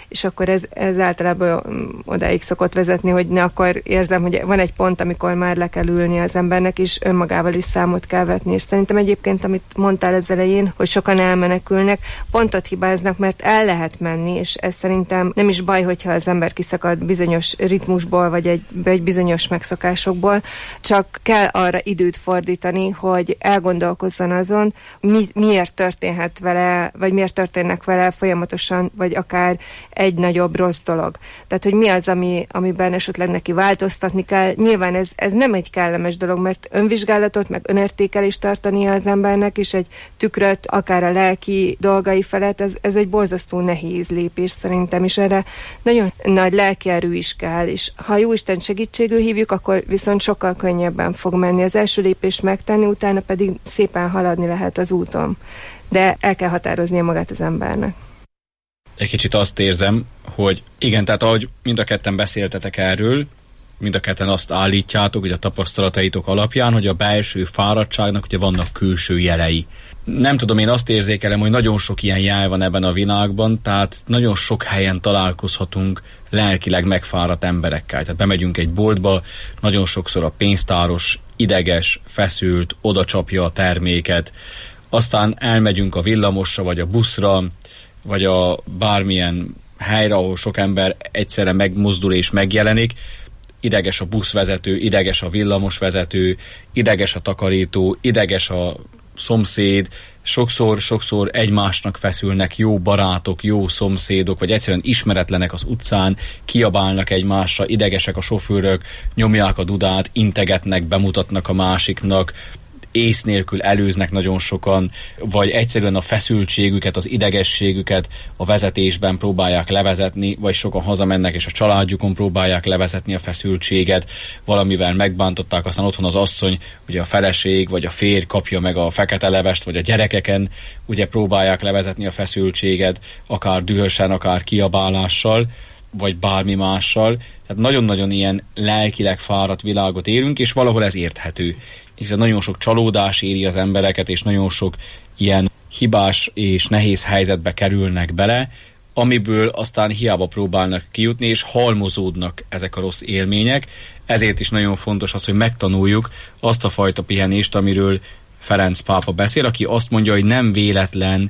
és akkor ez általában odáig szokott vezetni, hogy akkor érzem, hogy van egy pont, amikor már le kell ülni az embernek, és önmagával is számot kell vetni, és szerintem egyébként, amit mondtál az elején, hogy sokan elmenekülnek, pontot hibáznak, mert el lehet menni, és ez szerintem nem is baj, hogyha az ember kiszakad bizonyos ritmusból, vagy egy bizonyos megszokásokból, csak kell arra időt fordítani, hogy elgondolkozzon azon, miért történhet vele, vagy miért történnek vele folyamatosan, vagy akár egy nagyobb rossz dolog. Tehát, hogy mi az, amiben esetleg neki változtatni kell. Nyilván ez nem egy kellemes dolog, mert önvizsgálatot, meg önértékelést tartania az embernek, és egy tükröt, akár a lelki dolgai felett, ez egy borzasztó nehéz lépés szerintem, és erre nagyon nagy lelkierő is kell, és ha Jóisten segítségül hívjuk, akkor viszont sokkal könnyebben fog menni. Az első lépést megtenni, utána pedig szépen haladni lehet az úton. De el kell határoznia magát az embernek. Egy kicsit azt érzem, hogy igen, tehát ahogy mind a ketten beszéltetek erről, mind a ketten azt állítjátok, hogy a tapasztalataitok alapján, hogy a belső fáradtságnak ugye vannak külső jelei. Nem tudom, én azt érzékelem, hogy nagyon sok ilyen jel van ebben a világban, tehát nagyon sok helyen találkozhatunk lelkileg megfáradt emberekkel. Tehát bemegyünk egy boltba, nagyon sokszor a pénztáros ideges, feszült, odacsapja a terméket, aztán elmegyünk a villamosra, vagy a buszra, vagy a bármilyen helyre, ahol sok ember egyszerre megmozdul és megjelenik, ideges a buszvezető, ideges a villamosvezető, ideges a takarító, ideges a szomszéd, sokszor egymásnak feszülnek jó barátok, jó szomszédok, vagy egyszerűen ismeretlenek az utcán, kiabálnak egymásra, idegesek a sofőrök, nyomják a dudát, integetnek, bemutatnak a másiknak, ész nélkül előznek nagyon sokan, vagy egyszerűen a feszültségüket, az idegességüket a vezetésben próbálják levezetni, vagy sokan hazamennek és a családjukon próbálják levezetni a feszültséget, valamivel megbántották, aztán otthon az asszony, ugye a feleség, vagy a férj kapja meg a fekete levest, vagy a gyerekeken ugye próbálják levezetni a feszültséget, akár dühösen, akár kiabálással, vagy bármi mással. Tehát nagyon-nagyon ilyen lelkileg fáradt világot élünk, és valahol ez érthető. Hiszen nagyon sok csalódás éri az embereket, és nagyon sok ilyen hibás és nehéz helyzetbe kerülnek bele, amiből aztán hiába próbálnak kijutni, és halmozódnak ezek a rossz élmények. Ezért is nagyon fontos az, hogy megtanuljuk azt a fajta pihenést, amiről Ferenc pápa beszél, aki azt mondja, hogy nem véletlen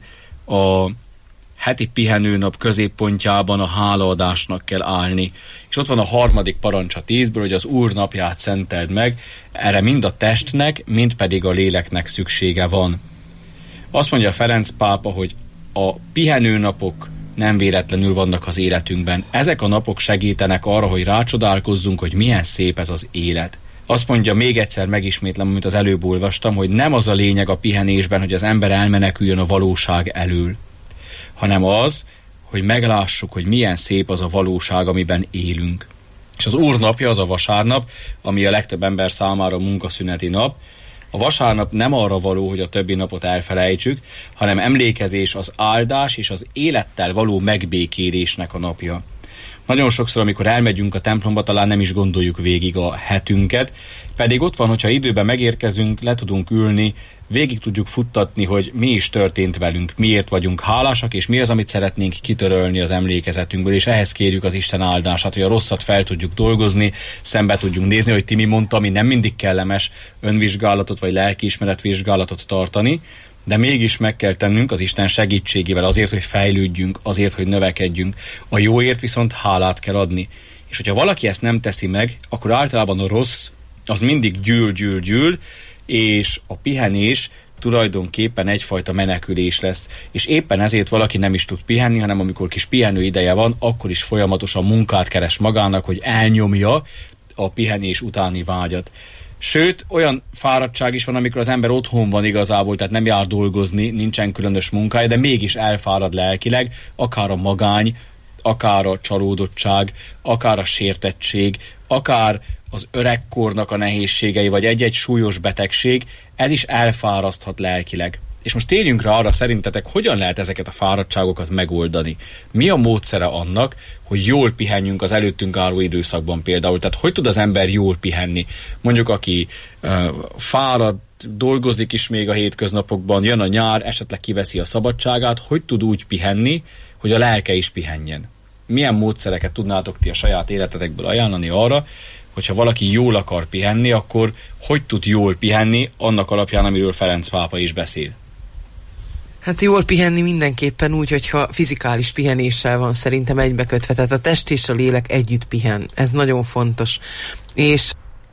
a heti pihenőnap középpontjában a hálaadásnak kell állni. És ott van a 3. parancs a 10-ből, hogy az Úr napját szenteld meg, erre mind a testnek, mind pedig a léleknek szüksége van. Azt mondja Ferenc pápa, hogy a pihenőnapok nem véletlenül vannak az életünkben. Ezek a napok segítenek arra, hogy rácsodálkozzunk, hogy milyen szép ez az élet. Azt mondja, még egyszer megismétlem, amit az előbb olvastam, hogy nem az a lényeg a pihenésben, hogy az ember elmeneküljön a valóság elől, hanem az, hogy meglássuk, hogy milyen szép az a valóság, amiben élünk. És az Úr napja az a vasárnap, ami a legtöbb ember számára munkaszüneti nap. A vasárnap nem arra való, hogy a többi napot elfelejtsük, hanem emlékezés az áldás és az élettel való megbékélésnek a napja. Nagyon sokszor, amikor elmegyünk a templomba, talán nem is gondoljuk végig a hetünket, pedig ott van, hogyha időben megérkezünk, le tudunk ülni, végig tudjuk futtatni, hogy mi is történt velünk, miért vagyunk hálásak, és mi az, amit szeretnénk kitörölni az emlékezetünkből, és ehhez kérjük az Isten áldását, hogy a rosszat fel tudjuk dolgozni, szembe tudjunk nézni, hogy Timi mondta, ami nem mindig kellemes önvizsgálatot vagy lelkiismeretvizsgálatot tartani, de mégis meg kell tennünk az Isten segítségével azért, hogy fejlődjünk, azért, hogy növekedjünk. A jóért viszont hálát kell adni. És hogyha valaki ezt nem teszi meg, akkor általában a rossz az mindig gyűl, és a pihenés tulajdonképpen egyfajta menekülés lesz. És éppen ezért valaki nem is tud pihenni, hanem amikor kis pihenő ideje van, akkor is folyamatosan munkát keres magának, hogy elnyomja a pihenés utáni vágyat. Sőt, olyan fáradtság is van, amikor az ember otthon van igazából, tehát nem jár dolgozni, nincsen különös munkája, de mégis elfárad lelkileg, akár a magány, akár a csalódottság, akár a sértettség, akár az öregkornak a nehézségei, vagy egy-egy súlyos betegség, ez is elfáraszthat lelkileg. És most térjünk rá arra, szerintetek, hogyan lehet ezeket a fáradtságokat megoldani? Mi a módszere annak, hogy jól pihenjünk az előttünk álló időszakban például? Tehát hogy tud az ember jól pihenni? Mondjuk, aki fárad, dolgozik is még a hétköznapokban, jön a nyár, esetleg kiveszi a szabadságát, hogy tud úgy pihenni, hogy a lelke is pihenjen? milyen módszereket tudnátok ti a saját életetekből ajánlani arra, hogyha valaki jól akar pihenni, akkor hogy tud jól pihenni annak alapján, amiről Ferenc pápa is beszél? Hát jól pihenni mindenképpen úgy, hogyha fizikális pihenéssel van szerintem egybekötve, tehát a test és a lélek együtt pihen. Ez nagyon fontos. És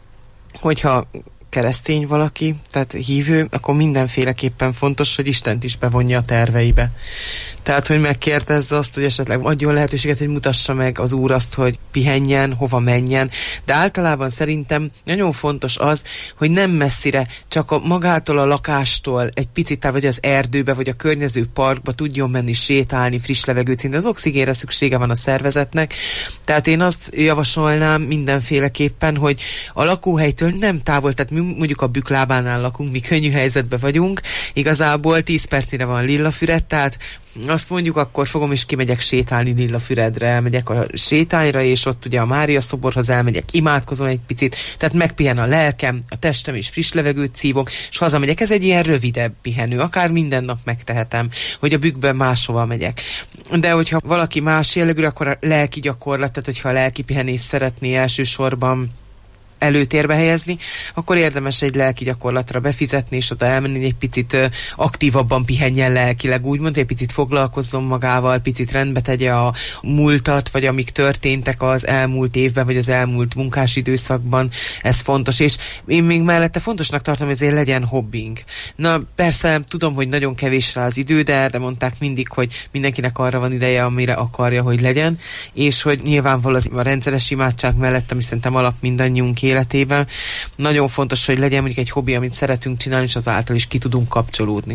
hogyha keresztény valaki, tehát hívő, akkor mindenféleképpen fontos, hogy Istent is bevonja a terveibe. Tehát, hogy megkérdezze azt, hogy esetleg adjon lehetőséget, hogy mutassa meg az Úr azt, hogy pihenjen, hova menjen. De általában szerintem nagyon fontos az, hogy nem messzire, csak magától a lakástól egy picit, vagy az erdőbe, vagy a környező parkba tudjon menni sétálni, friss levegőt szinte. Az oxigénre szüksége van a szervezetnek. Tehát én azt javasolnám mindenféleképpen, hogy a lakóhelytől nem távol, tehát mi mondjuk a Büklábánál lakunk, mi könnyű helyzetben vagyunk, igazából 10 percére van Lillafüred, tehát azt mondjuk, akkor fogom és kimegyek sétálni Lillafüredre, elmegyek a sétányra, és ott ugye a Mária szoborhoz elmegyek, imádkozom egy picit, tehát megpihen a lelkem, a testem is friss levegőt szívok, és hazamegyek. Ez egy ilyen rövidebb pihenő, akár minden nap megtehetem, hogy a Bükkben máshova megyek. De hogyha valaki más jellegű, akkor a lelki gyakorlat, tehát hogyha a lelki pihenést szeretné elsősorban előtérbe helyezni, akkor érdemes egy lelki gyakorlatra befizetni, és oda elmenni, egy picit aktívabban pihenjen lelkileg, úgymond, egy picit foglalkozzon magával, picit rendbe tegye a múltat, vagy amik történtek az elmúlt évben, vagy az elmúlt munkás időszakban. Ez fontos, és én még mellette fontosnak tartom, hogy ezért legyen hobbink. Na, persze tudom, hogy nagyon kevés rá az idő, de erre mondták mindig, hogy mindenkinek arra van ideje, amire akarja, hogy legyen, és hogy nyilvánvalóan a rendszeres imádság mellett, ami szerintem alap mindannyiunk életében. Nagyon fontos, hogy legyen mondjuk egy hobbi, amit szeretünk csinálni, és azáltal is ki tudunk kapcsolódni.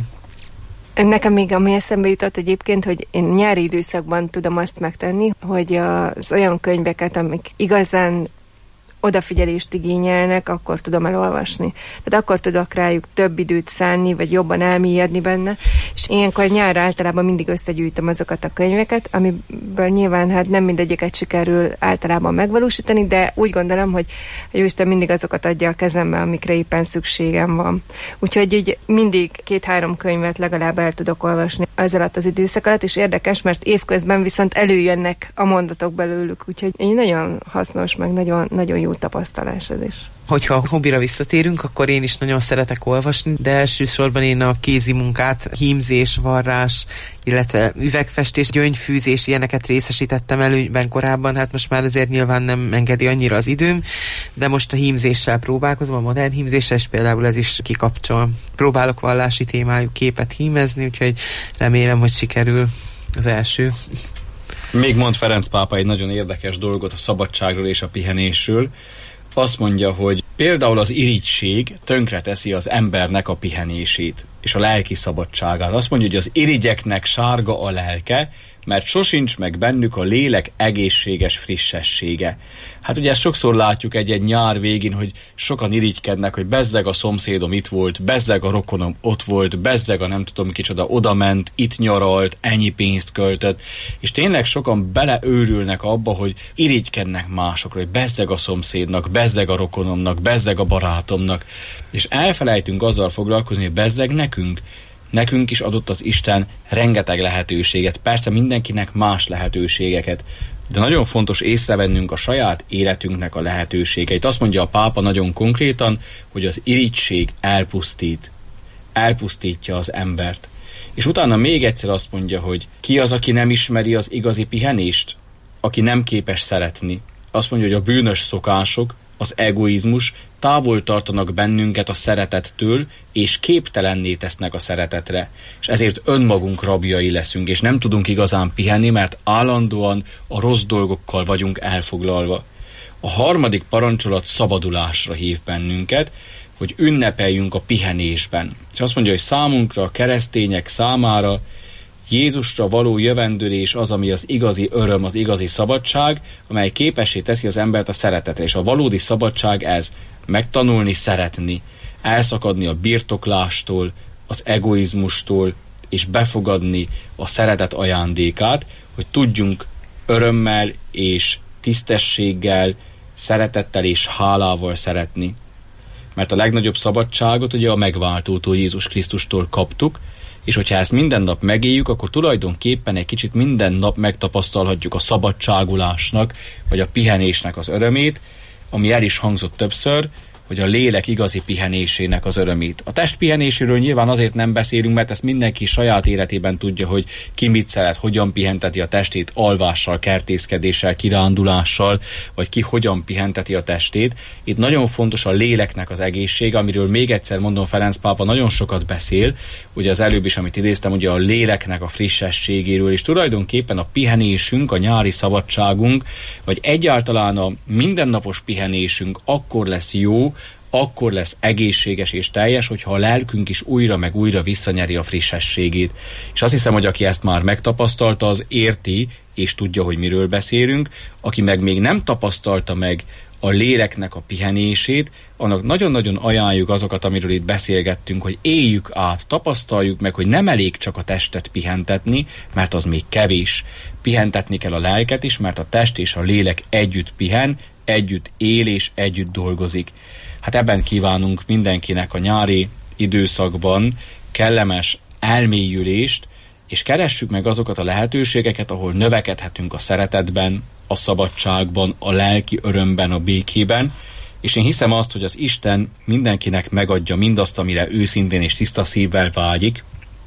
Nekem még ami eszembe jutott egyébként, hogy én nyári időszakban tudom azt megtenni, hogy az olyan könyveket, amik igazán odafigyelést igényelnek, akkor tudom elolvasni. Tehát akkor tudok rájuk több időt szánni, vagy jobban elmélyedni benne, és ilyenkor nyárra általában mindig összegyűjtöm azokat a könyveket, amiből nyilván hát nem mindegyiket sikerül általában megvalósítani, de úgy gondolom, hogy a Jóisten mindig azokat adja a kezembe, amikre éppen szükségem van. Úgyhogy így mindig 2-3 könyvet legalább el tudok olvasni az alatt az időszak alatt, és érdekes, mert évközben viszont előjönnek a mondatok belőlük, úgyhogy így nagyon hasznos, meg nagyon, nagyon jó tapasztalás ez is. Hogyha a hobbira visszatérünk, akkor én is nagyon szeretek olvasni, de elsősorban én a kézi munkát, hímzés, varrás, illetve üvegfestés, gyöngyfűzés, ilyeneket részesítettem előnyben korábban, hát most már azért nyilván nem engedi annyira az időm, de most a hímzéssel próbálkozom, a modern hímzéssel, és például ez is kikapcsol. Próbálok vallási témájú képet hímezni, úgyhogy remélem, hogy sikerül az első. Még mond Ferenc pápa egy nagyon érdekes dolgot a szabadságról és a pihenésről. Azt mondja, hogy például az irigység tönkreteszi az embernek a pihenését és a lelki szabadságát. Azt mondja, hogy az irigyeknek sárga a lelke, mert sosincs meg bennük a lélek egészséges frissessége. Hát ugye ezt sokszor látjuk egy nyár végén, hogy sokan irigykednek, hogy bezzeg a szomszédom itt volt, bezzeg a rokonom ott volt, bezzeg a nem tudom kicsoda odament, itt nyaralt, ennyi pénzt költött, és tényleg sokan beleőrülnek abba, hogy irigykednek másokra, hogy bezzeg a szomszédnak, bezzeg a rokonomnak, bezzeg a barátomnak, és elfelejtünk azzal foglalkozni, hogy bezzeg nekünk. Nekünk is adott az Isten rengeteg lehetőséget, persze mindenkinek más lehetőségeket, de nagyon fontos észrevennünk a saját életünknek a lehetőségeit. Azt mondja a pápa nagyon konkrétan, hogy az irigység elpusztítja az embert. És utána még egyszer azt mondja, hogy ki az, aki nem ismeri az igazi pihenést, aki nem képes szeretni. Azt mondja, hogy a bűnös szokások, az egoizmus távol tartanak bennünket a szeretettől, és képtelenné tesznek a szeretetre. És ezért önmagunk rabjai leszünk, és nem tudunk igazán pihenni, mert állandóan a rossz dolgokkal vagyunk elfoglalva. A 3. parancsolat szabadulásra hív bennünket, hogy ünnepeljünk a pihenésben. És azt mondja, hogy számunkra, a keresztények számára Jézusra való jövendőlés az, ami az igazi öröm, az igazi szabadság, amely képessé teszi az embert a szeretetre. És a valódi szabadság ez, megtanulni szeretni, elszakadni a birtoklástól, az egoizmustól, és befogadni a szeretet ajándékát, hogy tudjunk örömmel és tisztességgel, szeretettel és hálával szeretni. Mert a legnagyobb szabadságot ugye a megváltótól, Jézus Krisztustól kaptuk, és hogyha ezt minden nap megéljük, akkor tulajdonképpen egy kicsit minden nap megtapasztalhatjuk a szabadságulásnak, vagy a pihenésnek az örömét, ami el is hangzott többször, hogy a lélek igazi pihenésének az örömét. A test pihenéséről nyilván azért nem beszélünk, mert ezt mindenki saját életében tudja, hogy ki mit szeret, hogyan pihenteti a testét alvással, kertészkedéssel, kirándulással, vagy ki hogyan pihenteti a testét. Itt nagyon fontos a léleknek az egészsége, amiről még egyszer mondom, Ferenc pápa nagyon sokat beszél, ugye az előbb is, amit idéztem, ugye a léleknek a frissességéről, és tulajdonképpen a pihenésünk, a nyári szabadságunk, vagy egyáltalán a mindennapos pihenésünk akkor lesz jó, akkor lesz egészséges és teljes, hogyha a lelkünk is újra meg újra visszanyeri a frissességét. És azt hiszem, hogy aki ezt már megtapasztalta, az érti, és tudja, hogy miről beszélünk. Aki meg még nem tapasztalta meg a léleknek a pihenését, annak nagyon-nagyon ajánljuk azokat, amiről itt beszélgettünk, hogy éljük át, tapasztaljuk meg, hogy nem elég csak a testet pihentetni, mert az még kevés. Pihentetni kell a lelket is, mert a test és a lélek együtt pihen, együtt él és együtt dolgozik. Hát ebben kívánunk mindenkinek a nyári időszakban kellemes elmélyülést, és keressük meg azokat a lehetőségeket, ahol növekedhetünk a szeretetben, a szabadságban, a lelki örömben, a békében, és én hiszem azt, hogy az Isten mindenkinek megadja mindazt, amire őszintén és tiszta szívvel vágyik,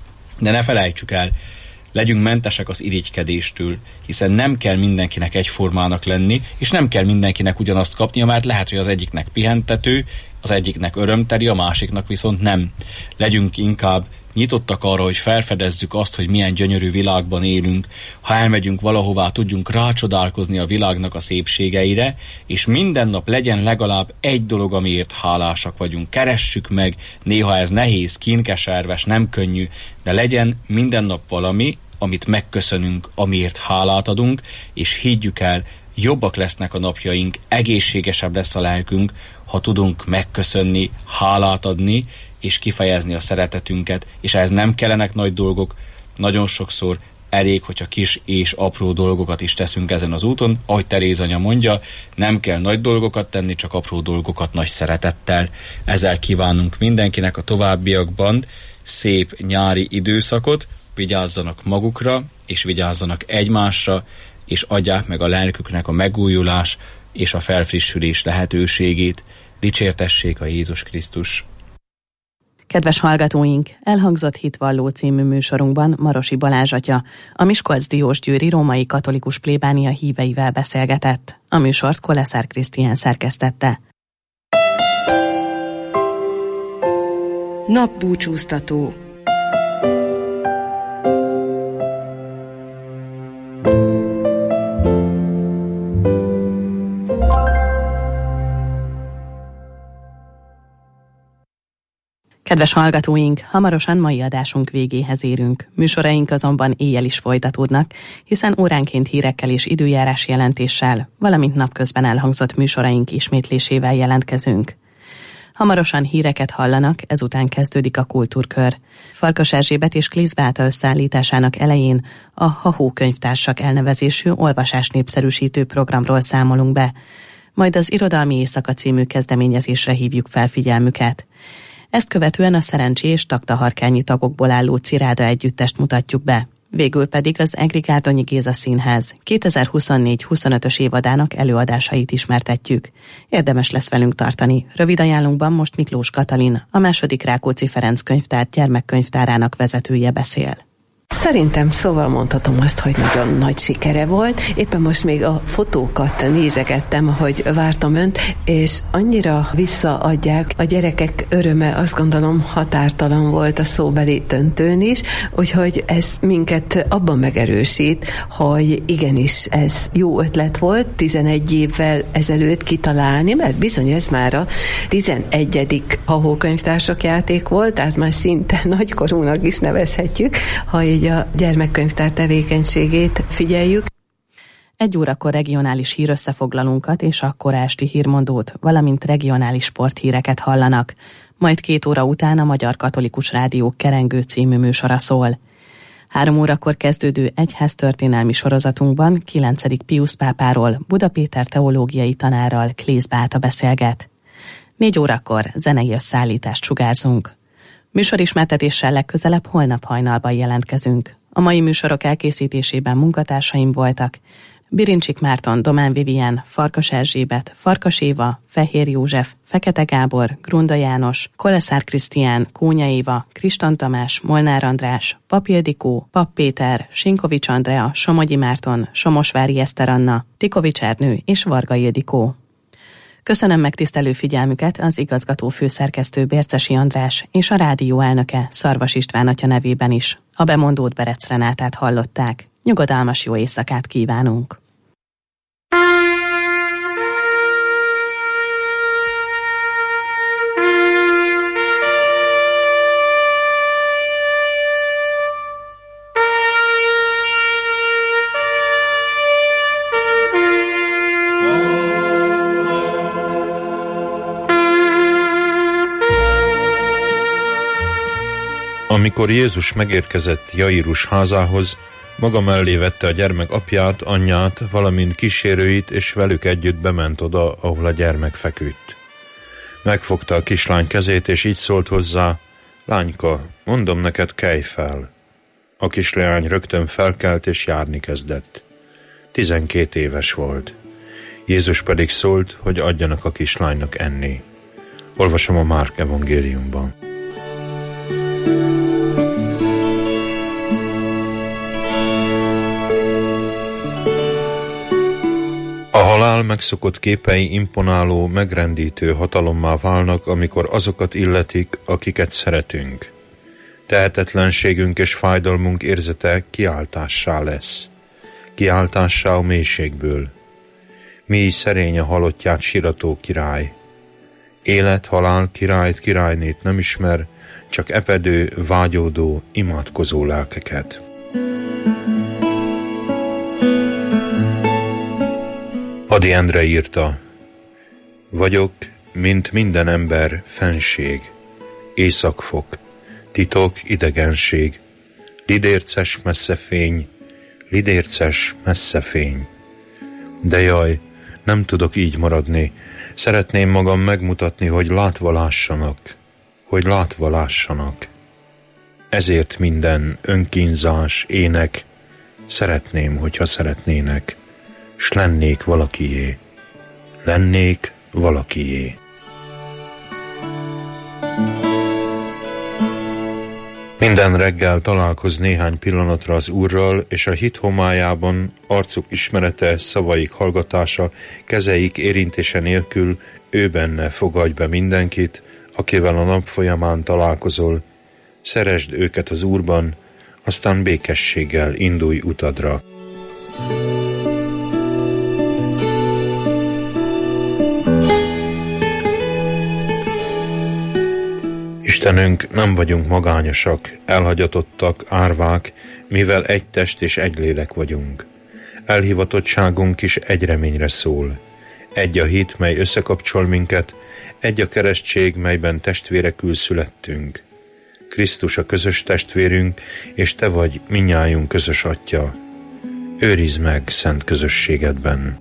de ne felejtsük el, legyünk mentesek az irigykedéstől, hiszen nem kell mindenkinek egyformának lenni, és nem kell mindenkinek ugyanazt kapnia, mert lehet, hogy az egyiknek pihentető, az egyiknek örömteli, a másiknak viszont nem. Legyünk inkább nyitottak arra, hogy felfedezzük azt, hogy milyen gyönyörű világban élünk. Ha elmegyünk valahová, tudjunk rácsodálkozni a világnak a szépségeire, és minden nap legyen legalább egy dolog, amiért hálásak vagyunk. Keressük meg, néha ez nehéz, kínkeserves, nem könnyű, de legyen minden nap valami, amit megköszönünk, amiért hálát adunk, és higgyük el, jobbak lesznek a napjaink, egészségesebb lesz a lelkünk, ha tudunk megköszönni, hálát adni, és kifejezni a szeretetünket, és ehhez nem kellenek nagy dolgok, nagyon sokszor elég, hogyha kis és apró dolgokat is teszünk ezen az úton, ahogy Teréz anya mondja, nem kell nagy dolgokat tenni, csak apró dolgokat nagy szeretettel. Ezzel kívánunk mindenkinek a továbbiakban szép nyári időszakot, vigyázzanak magukra, és vigyázzanak egymásra, és adják meg a lelküknek a megújulás és a felfrissülés lehetőségét. Dicsértessék a Jézus Krisztus! Kedves hallgatóink, elhangzott Hitvalló című műsorunkban Marosi Balázs atya, a Miskolcdiósgyőri római katolikus plébánia híveivel beszélgetett. A műsort Koleszár Krisztián szerkesztette. Napbúcsúztató. Kedves hallgatóink, hamarosan mai adásunk végéhez érünk. Műsoraink azonban éjjel is folytatódnak, hiszen óránként hírekkel és időjárás jelentéssel, valamint napközben elhangzott műsoraink ismétlésével jelentkezünk. Hamarosan híreket hallanak, ezután kezdődik a kultúrkör. Farkas Erzsébet és Klész Beáta összeállításának elején a Hahó könyvtársak elnevezésű olvasás népszerűsítő programról számolunk be. Majd az Irodalmi Éjszaka című kezdeményezésre hívjuk fel figyelmüket. Ezt követően a Szerencsi és Taktaharkányi tagokból álló Ciráda együttest mutatjuk be. Végül pedig az Egri Gárdonyi Géza Színház 2024-25-ös évadának előadásait ismertetjük. Érdemes lesz velünk tartani. Rövid ajánlunkban most Miklós Katalin, a II. Rákóczi Ferenc könyvtár gyermekkönyvtárának vezetője beszél. Szerintem szóval mondhatom azt, hogy nagyon nagy sikere volt. Éppen most még a fotókat nézegettem, ahogy vártam önt, és annyira visszaadják. A gyerekek öröme, azt gondolom, határtalan volt a szóbeli döntőn is, úgyhogy ez minket abban megerősít, hogy igenis ez jó ötlet volt 11 évvel ezelőtt kitalálni, mert bizony ez már a 11. Hahó könyvtársak játék volt, tehát már szinte nagykorúnak is nevezhetjük, ha így a gyermekkönyvtár tevékenységét figyeljük. 1 órakor regionális hírösszefoglalónkat és a kora esti hírmondót, valamint regionális sporthíreket hallanak. Majd 2 óra után a Magyar Katolikus Rádió Kerengő című műsora szól. 3 órakor kezdődő egyháztörténelmi sorozatunkban 9. Piusz pápáról, Buda Péter teológiai tanárral Klész Beáta beszélget. 4 órakor zenei összeállítást sugárzunk. Műsorismertetéssel legközelebb holnap hajnalban jelentkezünk. A mai műsorok elkészítésében munkatársaim voltak: Birincsik Márton, Domán Vivien, Farkas Erzsébet, Farkas Éva, Fehér József, Fekete Gábor, Grunda János, Koleszár Krisztián, Kónya Éva, Kriston Tamás, Molnár András, Pap Ildikó, Pap Péter, Sinkovics Andrea, Somogyi Márton, Somosvári Eszter Anna, Tikovics Ernő és Varga Ildikó. Köszönöm megtisztelő figyelmüket az igazgató főszerkesztő Bércesi András és a rádió elnöke Szarvas István atya nevében is. A bemondót Berec Renátát hallották. Nyugodalmas jó éjszakát kívánunk! Amikor Jézus megérkezett Jairus házához, maga mellé vette a gyermek apját, anyját, valamint kísérőit, és velük együtt bement oda, ahol a gyermek feküdt. Megfogta a kislány kezét, és így szólt hozzá: lányka, mondom neked, kelj fel. A kislány rögtön felkelt, és járni kezdett. 12 éves volt. Jézus pedig szólt, hogy adjanak a kislánynak enni. Olvasom a Márk evangéliumban. A halál megszokott képei imponáló, megrendítő hatalommá válnak, amikor azokat illetik, akiket szeretünk. Tehetetlenségünk és fájdalmunk érzete kiáltássá lesz. Kiáltássá a mélységből. Mi szerény a halottját sirató király. Élet, halál, királyt, királynét nem ismer, csak epedő, vágyódó, imádkozó lelkeket. Ady Endre írta: vagyok, mint minden ember, fenség, északfok, titok, idegenség, lidérces messzefény, lidérces messzefény. De jaj, nem tudok így maradni, szeretném magam megmutatni, hogy látva lássanak. Ezért minden önkínzás, ének, szeretném, hogyha szeretnének, s lennék valakié. Minden reggel találkoz néhány pillanatra az Úrral, és a hit homályában arcuk ismerete, szavaik hallgatása, kezeik érintése nélkül ő benne fogadj be mindenkit, akivel a nap folyamán találkozol. Szeresd őket az Úrban, aztán békességgel indulj utadra. Istenünk, nem vagyunk magányosak, elhagyatottak, árvák, mivel egy test és egy lélek vagyunk. Elhivatottságunk is egy reményre szól. Egy a hit, mely összekapcsol minket, egy a keresztség, melyben testvérekül születtünk. Krisztus a közös testvérünk, és te vagy mindnyájunk közös Atya. Őrizd meg szent közösségedben.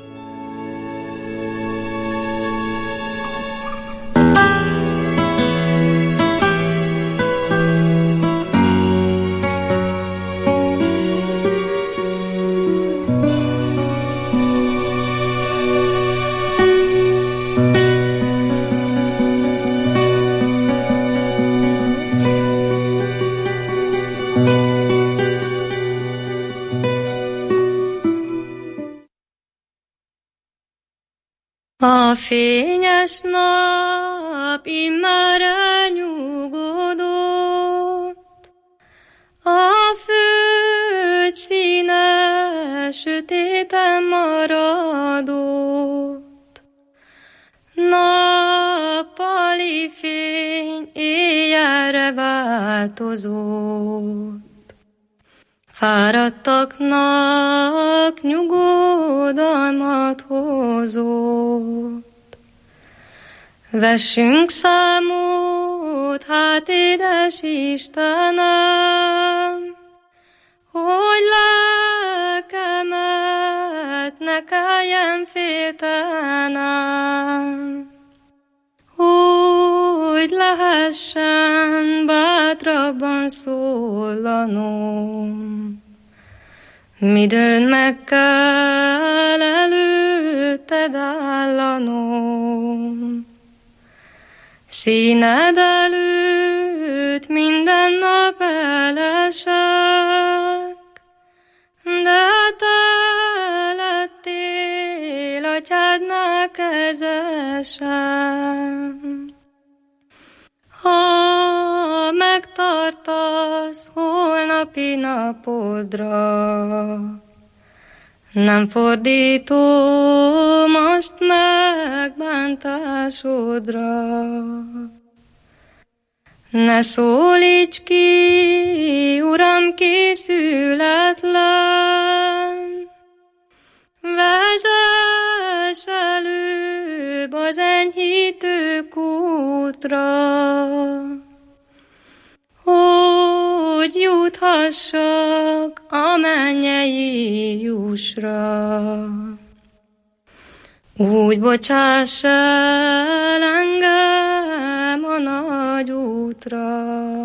A fényes nap immár elnyugodott, a föld színe sötéten maradott. Nappali fény éjjelre változott, fáradtaknak nyugodalmat hozott. Vessünk számot, hát édes Istenem, hogy lelkemet ne kelljen féltenem, hogy lehessen bátrabban szólanom. Midőn meg kell előtted állanom. Színed előtt minden nap elesek, de te lettél atyádnál kezesem. Ha megtartasz holnapi napodra, nem fordítom azt megbántásodra. Ne szólíts ki, Uram, készületlen, vezess előbb az enyhítő kútra, hogy juthassak a mennyei jussra. Úgy bocsáss el engem a nagy útra.